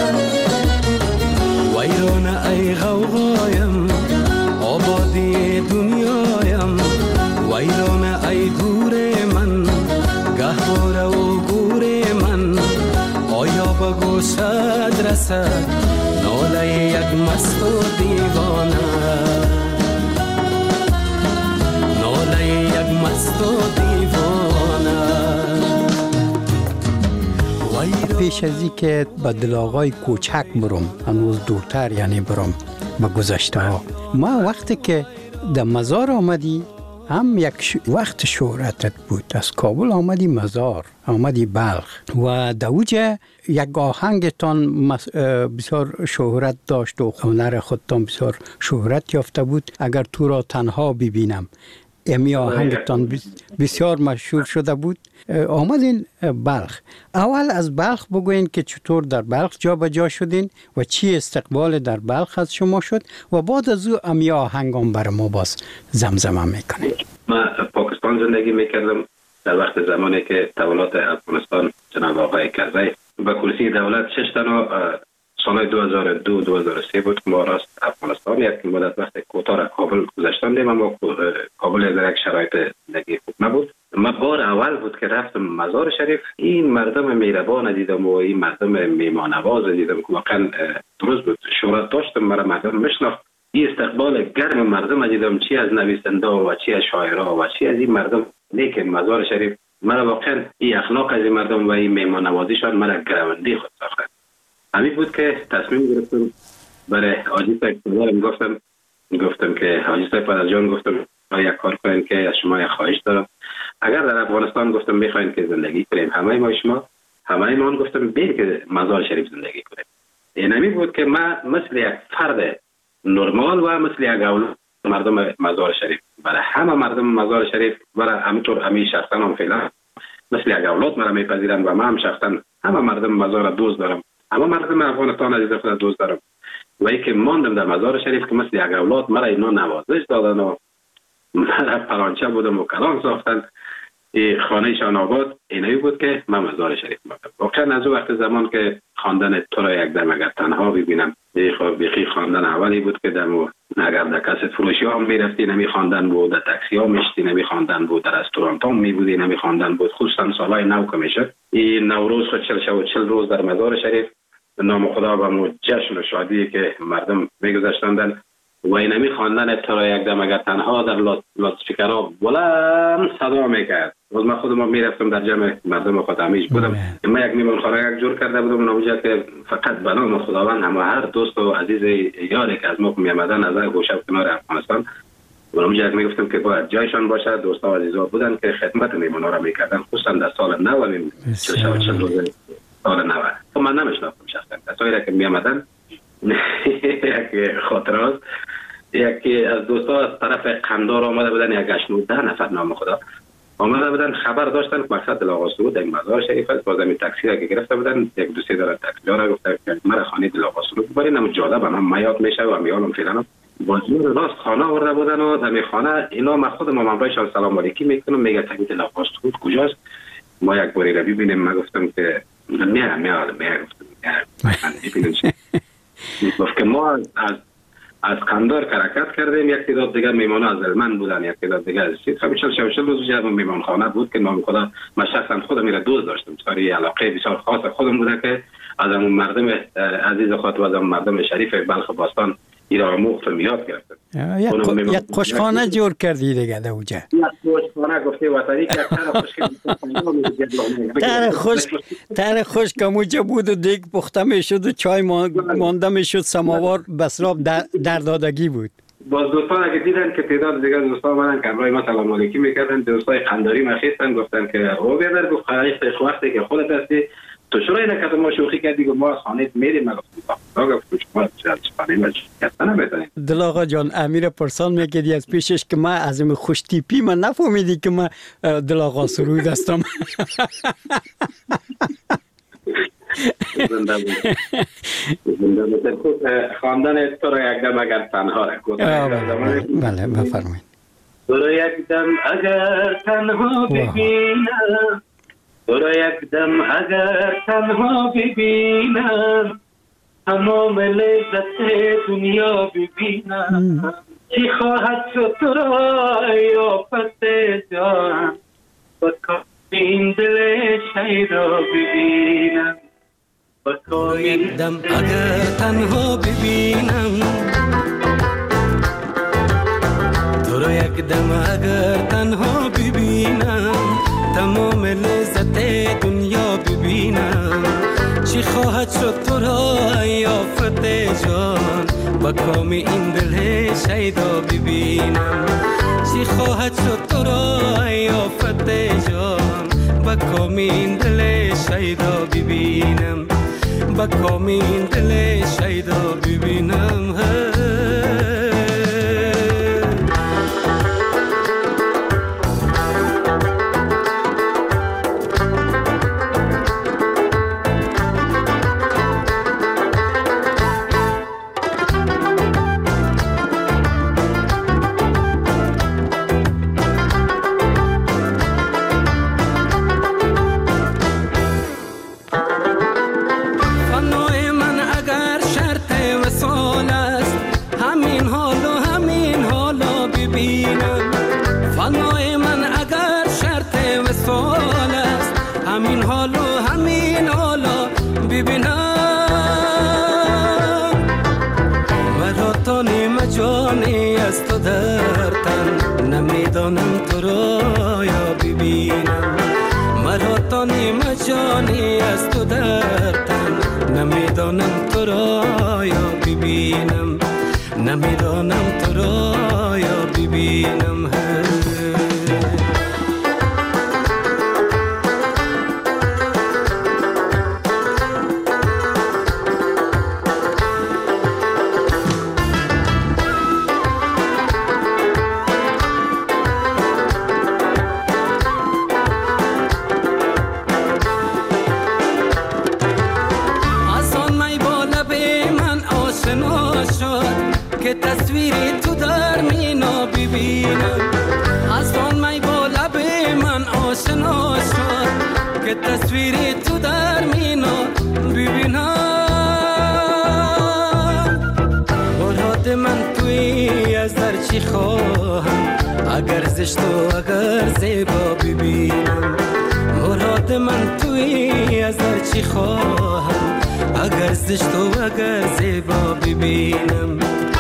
ویرانه ای غوغایم آبادی دنیایم ویرانه ای گور من گهواره و گور من آیا بگو شد رسد ناله یک مست و دیوانه ناله یک مست و دیوانه. پیش از این که به دلاغای کوچک برم هنوز دورتر یعنی برم به گذشته ها ما وقتی که در مزار آمدی هم یک وقت شهرتت بود از کابل آمدی مزار آمدی بلخ و دوجه یک آهنگتان بسیار شهرت داشت و هنر خودتان بسیار شهرت یافته بود اگر تو را تنها ببینم امی آهنگتان بسیار مشهور شده بود آمدین بلخ اول از بلخ بگوین که چطور در بلخ جا به جا شدین و چی استقبال در بلخ از شما شد و بعد از او امی آهنگان بر ما باز زمزمه میکنین. من پاکستان زندگی میکردم در وقت زمانی که دولت افغانستان جناب آقای کرزی به کرسی دولت 6 تنها سال 2002-2003 بود که ما راست افغانستان یک مدت وقت کوتاه کابل گذاشتندیم اما کابل در یک شرایط زندگی خوب نبود. ما بار اول بود که رفتم مزار شریف این مردم مهربان دیدم و این مردم میهمان نواز دیدم که واقعا درست بود شهرت داشتم مرا مردم میشناخت این استقبال گرم مردم دیدم چی از نویسنده و چی از شاعرها و چی از این مردم لیکن مزار شریف مرا واقعا این اخلاق از این مردم و این میهمان نوازیشان مرا گرونده خود ساخت. همین بود که تصمیم گرفتم برای حاجی صاحب گفتم که حاجی صاحب از جان گفتم یک کار کنین که از شما یک خواهش دارم اگر در افغانستان گفتم میخواین که زندگی کنیم همه ما گفتم بریم که مزار شریف زندگی کنیم. اینمی بود که ما مثل یک فرد نرمال و مثل یک اولاد مردم مزار شریف برای همه مردم مزار شریف برای همینطور همین شخصا هم فعلا مثل یک اولاد مرا میپذیرند و من هم شخصا همه مردم مزار دوست دارم اما مردم افغانستان عزیز خود دوست دارم و ای که ماندم در مزار شریف که مثل یک اولاد مرا اینا نوازش دادن و مرا پلانچه بودم و کلان ساختن خانهشان آباد اینایی بود که من مزار شریف ماندم. واقعا از وقت زمان که خواندن تو را یک دم اگر تنها ببینم بیخی خواندن اولی بود که دم اگر در کس فروشی ها میرفتی نمی خواندن بود در تاکسی ها میشتی نمی خواندن بود در رستوران ها می بودی نمی خواندن بود خصوصا سالهای نو که میشه این نوروز خود 40 روز در مزار شریف نام خدا و جشن و شادی که مردم میگذاشتندن و اینمی خواندن تو را یک دم اگر تنها در لاسپیکرها بلند صدا میکرد. روز من خودم میرفتم در جمع مردم خود همیش بودم من یک میمون خانه یک جور کرده بودم اونجا که فقط به نام خداوند همه هر دوست و عزیز یاری که از ما میامدن از گوشه کنار افغانستان اونجا میگفتم که باید جایشان باشه دوستا و عزیزا بودن که خدمت میمونا را میکردن خصوصا در سال 90 سال 90 خب من نمیشناختم شخصا کسایی که میامدن یک خاطرات یکی از دوستا از طرف قندار آمده بودن یک 8-10 نفر نام خدا آمده بودن خبر داشتن که مقصد دلاغاس بود در مزار شریف است بازم تاکسی را که گرفته بودن یک دوستی داره تاکسی را گفته که مرا خانه دلاغاس رو ببرین اما جاده به من میاد میشه و میالم فعلا بازم راست خانه آورده بودن و در خانه اینا من خودم مامورایشان سلام علیکی میکنم میگه تاکسی دلاغاس بود کجاست ما یک باری را ببینیم من گفتم که میام گفت که ما از قندار حرکت کردیم یک تعداد دیگر میمانه از هلمند بودن یک تعداد دیگر از چیز چل روز جمع میمان خانه بود که نام خدا من شخصا خودم میره دوست داشتم بسیاری علاقه بسیار خاص خودم بوده که از اون مردم عزیز خود و از اون مردم شریف بلخ باستان این را آموختم یاد گرفتم. یک قشخانه جور کردی دیگه در اوجه. یک قشخانه گفته وطنی که تر خشک کموجه بود و دیگ پخته می شد و چای مانده می شد، سماوار بسراب در دادگی بود. باز دوستان اگه دیدن که تعداد دیگه دوستان مانن که امرای ما سلام علیکی میکردن، دوستای قنداری مخیستن گفتن که او بیادر گفت خواهیست وقتی که خودت هستی تو شروع نکرد ما شوخی کردی که ما از خانه میریم. من گفتم شما خانه ما کسته نمیتونیم. دل آقا جان امیر پرسان میکردی از پیشش که من از این خوش تیپی من نفهمیدی که من دل آقا سرود هستم. خواندن تو را یک دم اگر تنها بله بفرمایید. تو را یک دم اگر تنها ببینم، تو را یک دم اگر تنها ببینم، تمام لذت دنیا ببینم. چی خواهد شد تو را یافت جان، با این دل شیدا ببینم. تو را یک دم اگر تنها ببینم، تو را یک دم اگر تنها ببینم، تمام لذت دنیا ببینم. چی خواهد شد تو را یافت جان، با کام این دل شیدا ببینم. چی خواهد شد تو را یافت جان، با کام این دل شیدا ببینم. با کام این دل شیدا ببینم. نمیدانم تو را یا ببینم، مرا تا نیم جانی از تو در تن. نمیدانم تو را یا ببینم، نمیدانم تو را یا ببینم. که تصویری تو در مینا ببینم، از آن می با لب من آشنا شد که تصویری تو در مینا ببینم. مراد من توی از در چی خواهم، اگر زشت و اگر زیبا ببینم. مراد من توی از در چی خواهم، اگر زشت و اگر زیبا ببینم.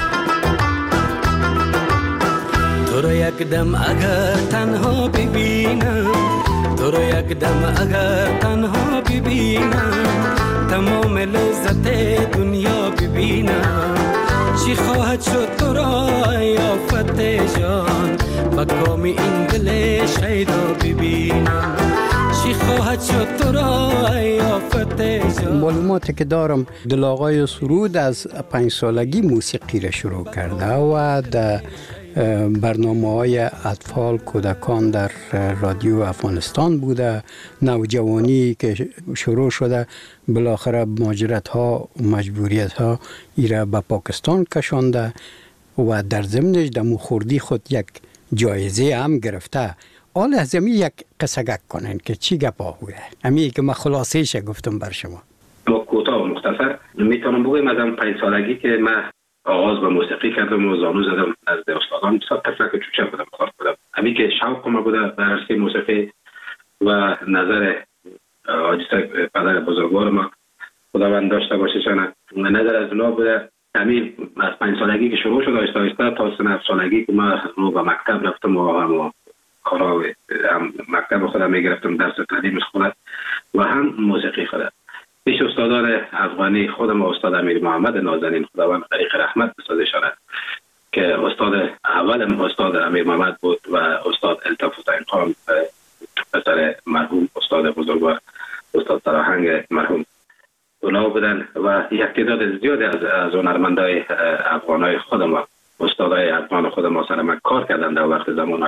تو را یک دم اگر تنها ببینم، تو را یک دم اگر تنها ببینم، تمام لذت دنیا ببینم. چی خواهد شد تو را یافت جان، با کام این دل شیدا ببینم. چی خواهد شد تو را یافت جان. معلوماتی که دارم دل آقای سرود از 5 سالگی موسیقی را شروع کرده و در برنامه‌های اطفال کودکان در رادیو افغانستان بوده. نوجوانی که شروع شده بالاخره مهاجرت‌ها و مجبوریت‌ها ایره به پاکستان کشانده و در ضمنش دمو خوردی خود یک جایزه هم گرفته. حال از امی یک قصگک کنین که چی گپا بوده، امی که من خلاصه‌اش گفتم بر شما. با کوتاه و مختصر میتونم بگم از 5 سالگی که من آغاز به موسیقی کردم و زانو زدم از استادان. طفلک چوچه بودم، خاص بودم. همین که شوق ما بوده در عرصه موسیقی و نظر حاجی صاحب پدر بزرگوار ما خداوند داشته باشه شانه، نظر از اونا بوده همین از 5 سالگی که شروع شد آهسته آهسته تا سن 7 سالگی که ما رو به مکتب رفتم و کارا هم مکتب خودم میگرفتم، درس تعلیم خودم و هم موسیقی خودم. پیش استادان افغانی خودم و استاد امیر محمد نازنین خداوند غریق رحمت بسازشاند که استاد اول استاد امیر محمد بود و استاد الطاف حسین خان پسر مرحوم استاد بزرگوار استاد سراهنگ مرحوم اونا بودن و یک تعداد زیادی از هنرمندای افغانای خودم و استادای افغان خودم ما سر من کار کردن در وقت زمان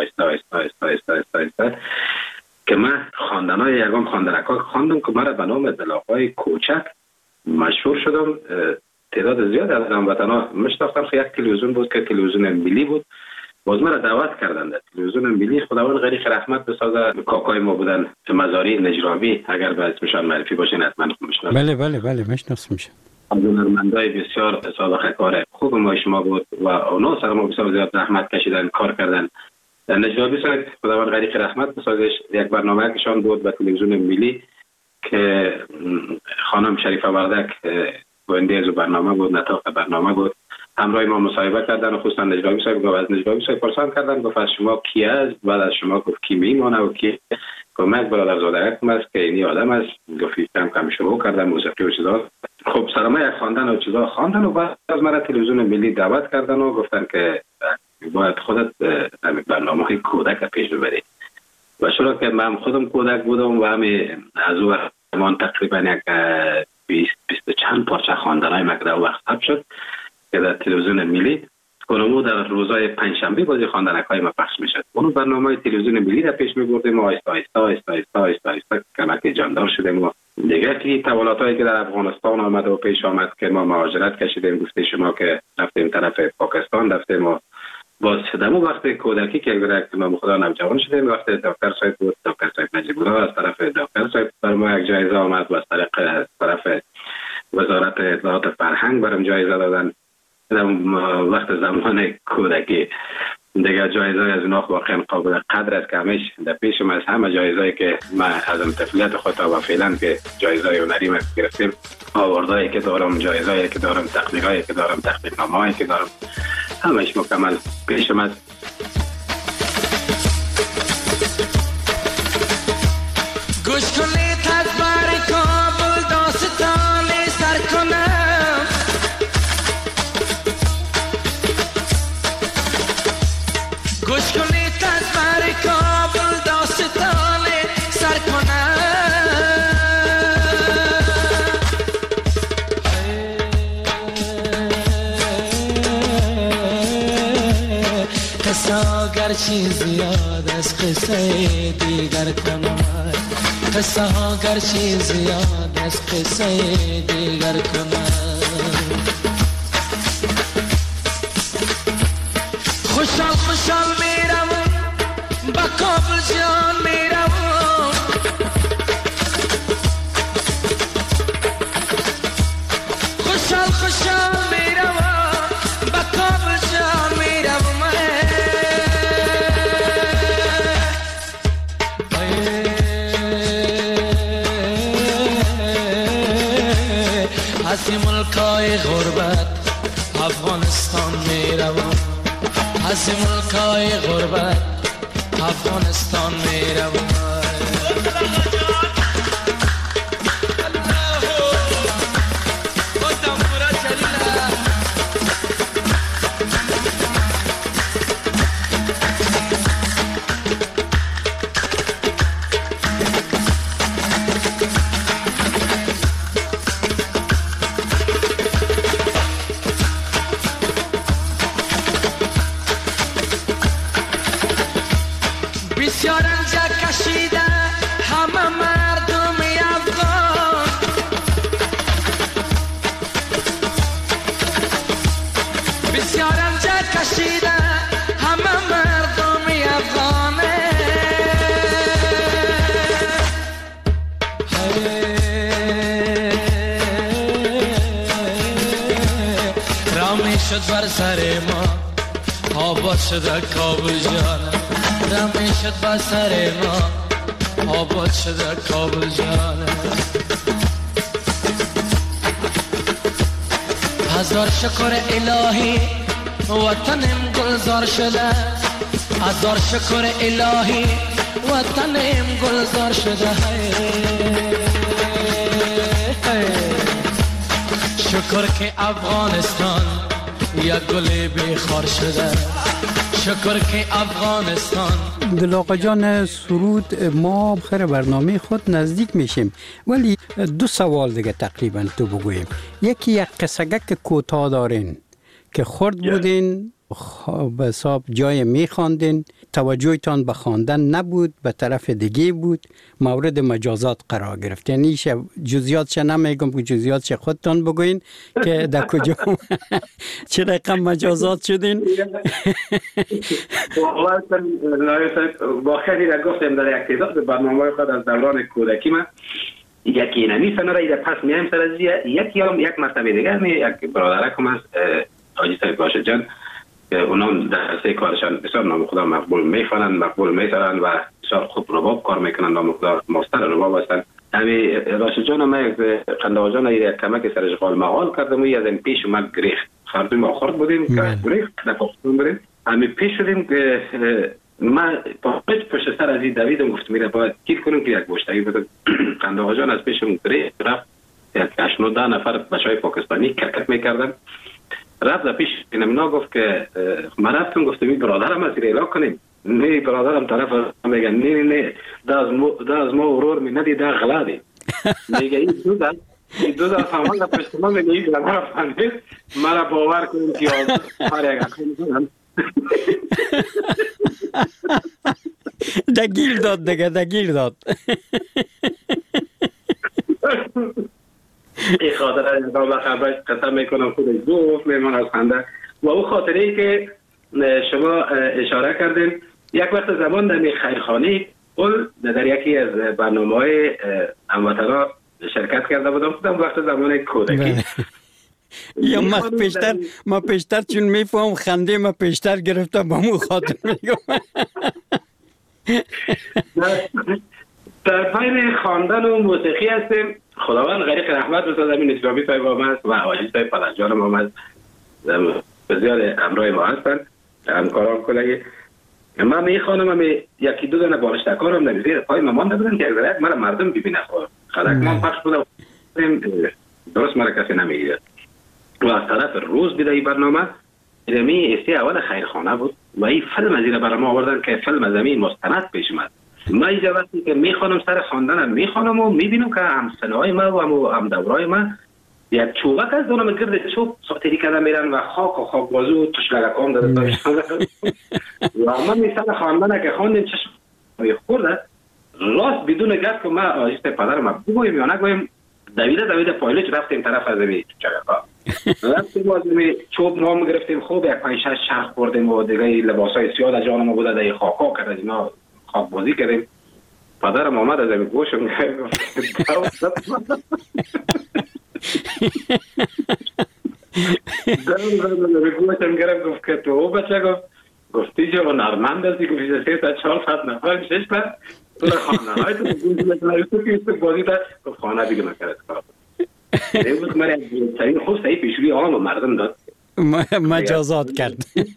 آیسته که من خواندنای یگام خواندنکا خواندم که مرا به نام دلاغای کوچک مشهور شدم. تعداد زیاد از هموطنا میشناختم. یک تلویزیون بود که تلویزیون ملی بود، باز مرا دعوت کردند در تلویزیون ملی. خداوند غریق رحمت بسازه. کاکای ما بودن مزاری نجرامی، اگر به اسمشان معرفی باشین حتما میشناسید. بله میشناسم. هنرمندای بسیار سابقه کار خوب ما شما بود و اونا سر ما بسیار زیاد زحمت کشیدن، کار کردن. نجرابی صاحب خداوند غریق رحمت بسازش، یک برنامه کشان بود به تلویزیون ملی که خانم شریفه وردک گوینده از برنامه بود، نطاق برنامه بود. همراه ما مصاحبه کردن و خصوصا نجرابی صاحب گفت از نجرابی صاحب پرسان کردن، گفت از شما کی است؟ بعد از شما گفت کی میمونه و کی کمک برادرزاده یک است که اینی آدم است. گفت کم شروع کردن موسیقی و چیزا. خب سرما یک خواندن و چیزا خواندن و بعد از مرا تلویزیون ملی دعوت کردن و گفتن که باید خودت برنامه کودک پیش ببری. و چرا که من خودم کودک بودم و همین از اون زمان تقریبا یک 20 چند پارچه خواندنای من در وقت ثبت شد که در تلویزیون ملی کنمو در روزهای پنجشنبه بازی خواندنکای ما پخش میشد. اون برنامه تلویزیون ملی در پیش میبردیم و آیسته کمک جاندار شدیم و دیگه که تولاتایی که در افغانستان آمد و پیش آمد که ما مهاجرت کشیدیم. گفته شما که رفتیم طرف پاکستان، رفتیم و باز دمو وقت کودکی که اگر ما خدا نوجوان شدیم وقت دکتر صاحب بود، دکتر صاحب نجیب الله از طرف دکتر صاحب بر ما یک جایزه آمد و از طرف وزارت اطلاعات فرهنگ برام جایزه دادن. در وقت زمان کودکی دیگه جایزه از اینا واقعا قابل قدر است که همیشه در پیشم از همه جایزه‌ای که ما از طفولیت خود تا فعلا که جایزه هنری ما گرفتیم، آوردهایی که دارم، جایزه‌ای که دارم، تقدیرهایی که دارم، تقدیرنامه‌ای که دارم، همش مکمل پیشم است. گوش کنید از بر کابل داستان سر کنم، گوش کنید از بر کابل داستان سر کنم. قصه گرچه زیاد از قصه دیگر کنم، قصه ها گرچه زیاد از قصه دیگر کنم. خوشحال خوشحال میرم با کابل جان میرم، خوشحال خوشحال میرم با کابل جان میرم. از این ملکای غربت افغانستان میروم، از این ملکای غربت افغانستان میروم. شد بر سر ما آباد شده کابل جانم، رمی شد بر سر ما آباد شده کابل جانم. هزار شکر الهی وطنم گلزار شده هزار شکر الهی وطنم گلزار شده شکر که افغانستان یک گل بخار شده شکر که افغانستان. دل آقا جان سرود، ما آخر برنامه خود نزدیک میشیم ولی دو سوال دیگه تقریبا تو بگوییم. یکی یک قصگک کوتاه دارین که خورد بودین به حساب جای میخواندین، توجهتان به خواندن نبود، به طرف دیگه بود، مورد مجازات قرار گرفت. یعنی جزئیاتش نمیگم که جزئیاتش خودتان بگوین که در کجا چه رقم مجازات شدین. با خیلی را گفتم در یک تعداد برنامه خود از دوران کودکی من یکی نمی سنره ایده پس میایم سر از یکی هم یک مرتبه دیگه یک برادرکم از حاجی سید باشد جان که اونا در سه کارشان بسیار نامقدار مقبول میخوانند، مقبول میسرند و بسیار خوب رباب کار میکنند، نامقدار ماستر رباب هستند. امی راشد جان ما یک قنداق جان یک کمک سر اشغال مقال کردم و از این پیش اومد گریخت خردوی ما خورد بودیم که گریخت نفاقتون بودیم. امی پیش شدیم که ما پشت سر از این دویدم گفت میره باید کیل کنیم که یک گوشتگی بود. قنداق جان از پیشم گریخت رفت، یک 8-9 نفر بچهای پاکستانی کرکت میکردن، رفت در پیش اینم گفت که من رفتم گفتم این برادرم از ریلا کنیم. نه برادرم طرف میگه نه ده از ما ورور می ندی ده غلادی. میگه این دو در سامان در پشت ما میگه این برادر فهمید مرا باور کنیم که هر یک اخیم کنم. دگیر داد دیگه دگیر داد. این خاطره از دولت خبرش قسم میکنم خودش گفت میمان از خنده. و او خاطره ای که شما اشاره کردین یک وقت زمان در خیرخانه قل در یکی از برنامه‌های هموطنا شرکت کرده بودم خودم وقت زمان کودکی. یا ما پیشتر چون میفهم خنده ما پیشتر گرفتم با مو خاطر میگم. در پین خواندن و موسیقی هستیم. خداوند غریق رحمت بسازد امین اسلامی صاحب آمد و حاجی صاحب پدرجان آمد بسیار همراه ما هستند، همکاران کلگی. من میخوانم یکی دو دانه بالشتکارم در زیر پای من مانده بودن که اگر مرا مردم ببینه خلق من پخش بودم درست مرا کسی نمیگیره. و از طرف روز بیده این برنامه می استی اول خیرخانه بود و این فیلم از این برای ما آوردن که فیلم از این مستند پیش اومد. من اینجا وقتی که میخوانم سر خواندنم میخوانم و میبینم که همسنهای ما و همدورای ما یک چوبک از دونم گرد چوب ساتری کرده میرن و خاک و خاک بازو تشلگکام داده و من میسن خواندن که خواندیم چشم خورده راست بدون گفت که ما آجیست پدرم بگویم یا نگویم دویده پایلوچ رفتیم طرف از می چگکا رفتیم از می چوب نام گرفتیم خوب یک 5-6 شخص بردیم و دیگه لباسای سیاه در جان ما بوده در خاکا کرده اینا خاک بازی کردیم. پدرم آمد از این گوشم گوشم گرم گفت که تو بچه گفتی جو نرمند هستی گفتی 3-4 نفر 6 نفر تو خانه های تو بازی در گفت خانه دیگه نکرد کار این بود مرا سرین خوب سعی پیشوی آن و مردم داد مجازات کرد.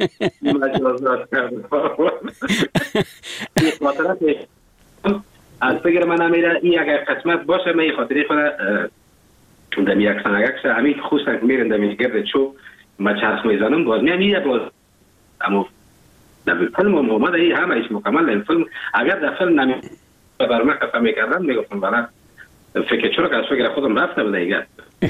این خاطرات از فکر من امیره این اگر قسمت باشه من این خاطری خود دمی یک سنگکس همین خوستن که میرن دمی گرد چوب ما چرخ میزنم باز میره باز اما در فیلم محمد ای همه ایش مکمل این فیلم اگر در فیلم نمی برمه قسم میکردن میگفتم برای فکر چرا که از فکر خودم رفته بوده ایگر.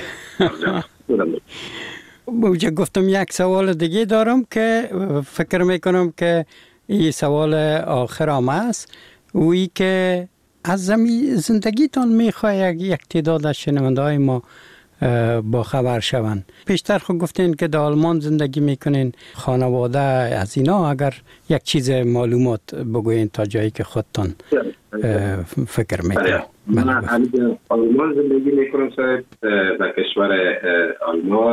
بوجه گفتم یک سوال دیگه دارم که فکر میکنم که این سوال آخر هم است وی که از زندگیتان میخواه یک تعداد از شنونده های ما با خبر شوند. پیشتر خود گفتین که در آلمان زندگی میکنین، خانواده از اینا اگر یک چیز معلومات بگوین تا جایی که خودتان فکر میکنین. من آلمان زندگی میکنم در کشور آلمان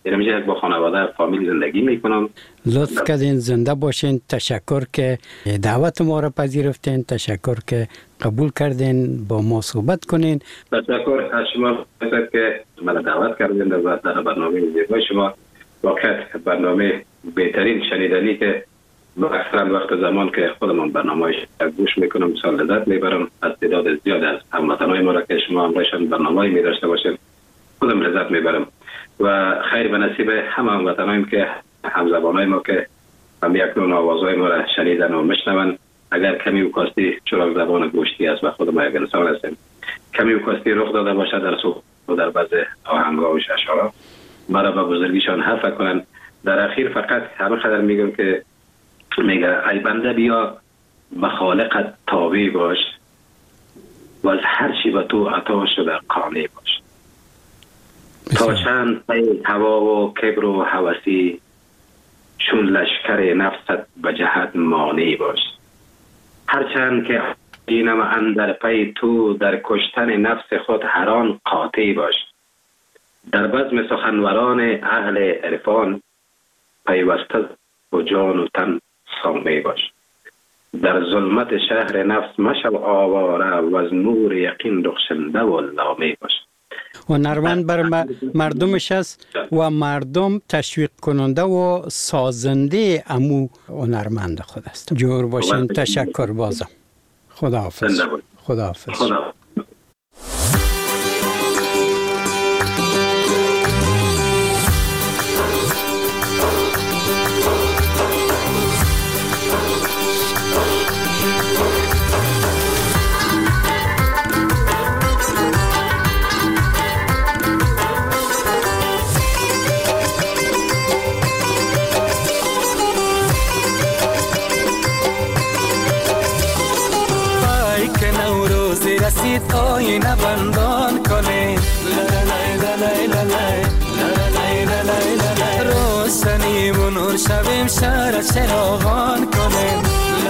اینجا با خانواده فامیل زندگی میکنم. لطف کردین، زنده باشین. تشکر که دعوت ما را پذیرفتین، تشکر که قبول کردین با ما صحبت کنین. تشکر از شما که من دعوت کردین در برنامه زیبای شما. واقعا برنامه بهترین شنیدنی که اکثرا وقت زمان که خودمان برنامه‌اش گوش میکنم سال لذت میبرم. از تعداد زیاد از هموطنان ما را که شما همراهشان برنامه‌ای می‌داشته باشین خودم لذت میبرم و خیر به نصیب همه هموطنانیم که همزبانای ما که هم یکنون آوازهای ما را شنیدن و میشنون. اگر کمی اوکاستی چراغ زبان گوشتی است و خود ما یک انسان هستیم، کمی اوکاستی رخ داده باشد در صحبت و در بعض آهنگ‌ها و اشعارها مرا به بزرگیشان حرف کنن. در اخیر فقط همه خدر میگم که میگه ای بنده بیا به خالقت تابع باش و از هر چی به تو عطا شده قانع باش. تا چند پی هوا و کبر و هوسی چون لشکر نفست به جهت مانع باش. هرچند که دینم اندر پی تو در کشتن نفس خود هران قاطع باش. در بزم سخنوران اهل عرفان پیوسته و جان و تن سامع باش. در ظلمت شهر نفس مشو آواره و از نور یقین رخشنده و لامع باش. هنرمند بر مردمش است و مردم تشویق کننده و سازنده امو هنرمند خود است. جور باشین. تشکر بازم. خداحافظ. خداحافظ. رسید آینه بندان کنه روشنی و نور شویم شهر چراغان کنه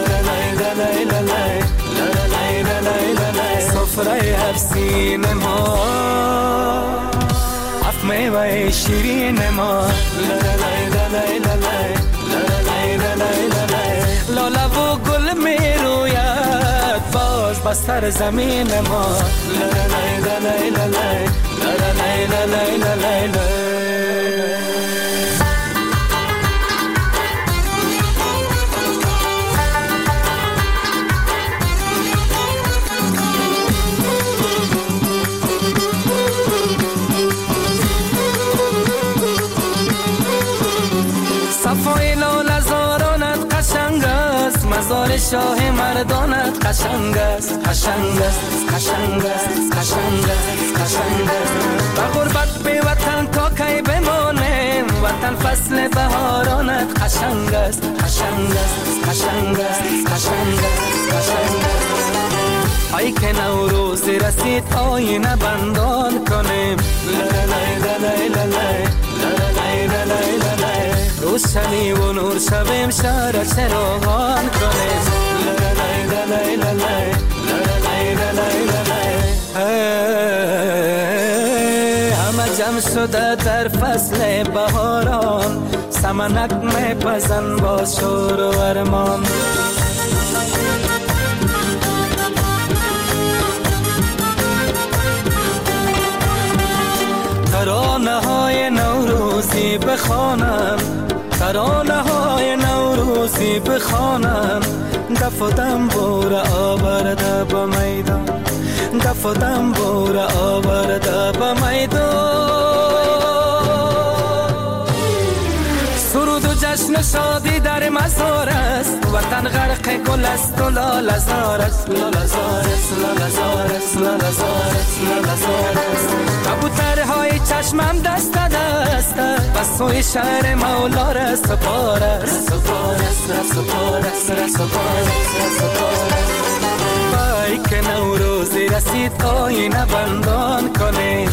سفره هر سینه ما اف میوه شیرین ما لاله و گل میروید باز بستر زمین ما صفای لاله زارانت قشنگ است، مزار شاه مردانت قشنگ است، قشنگ است، قشنگ است، قشنگ است، قشنگ است. به غربت به وطن تا کی بمانیم، وطن فصل بهارانت قشنگ است، قشنگ است، قشنگ است، قشنگ است، قشنگ است. ای که نوروز رسید آینه بندان کنیم، روشنی و نور شویم شهر چراغان کنیم. همه جمع شده در فصل بهاران، سمنک میپزن با شور و ارمان. ترانه های نوروزی بخوانم، ترانه های نوروزی بخوانم، دف و دنبور آورده به میدان، دف و دنبور آورده به میدان. سرود و جشن و شادی در مزار است، وطن غرق گل است و لاله زار است، لاله زار است، لاله زار است، لاله زار است، لاله زار است. کبوترهای چشمم دست دست و سوی شهر مولا رست و پار است، رست و پار است، رست و پار است، رست و پار است، رست و پار است. بای که نوروزی رسید آینه بندان کنیم،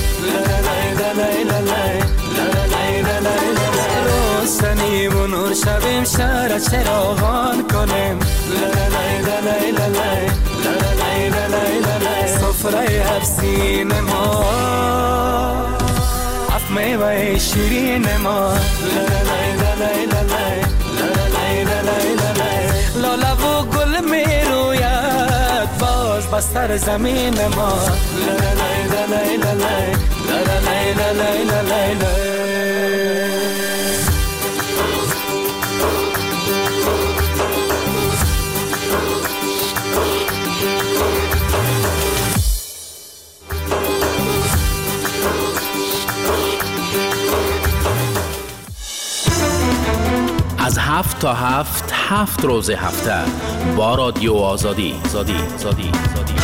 روشنی و نور شویم شهر چراغان کنیم. سفره هر سینه ما اف میوه شیرین ما لاله و گل می روید باز بستر زمین ما از 7 تا 7 روز هفته با رادیو آزادی.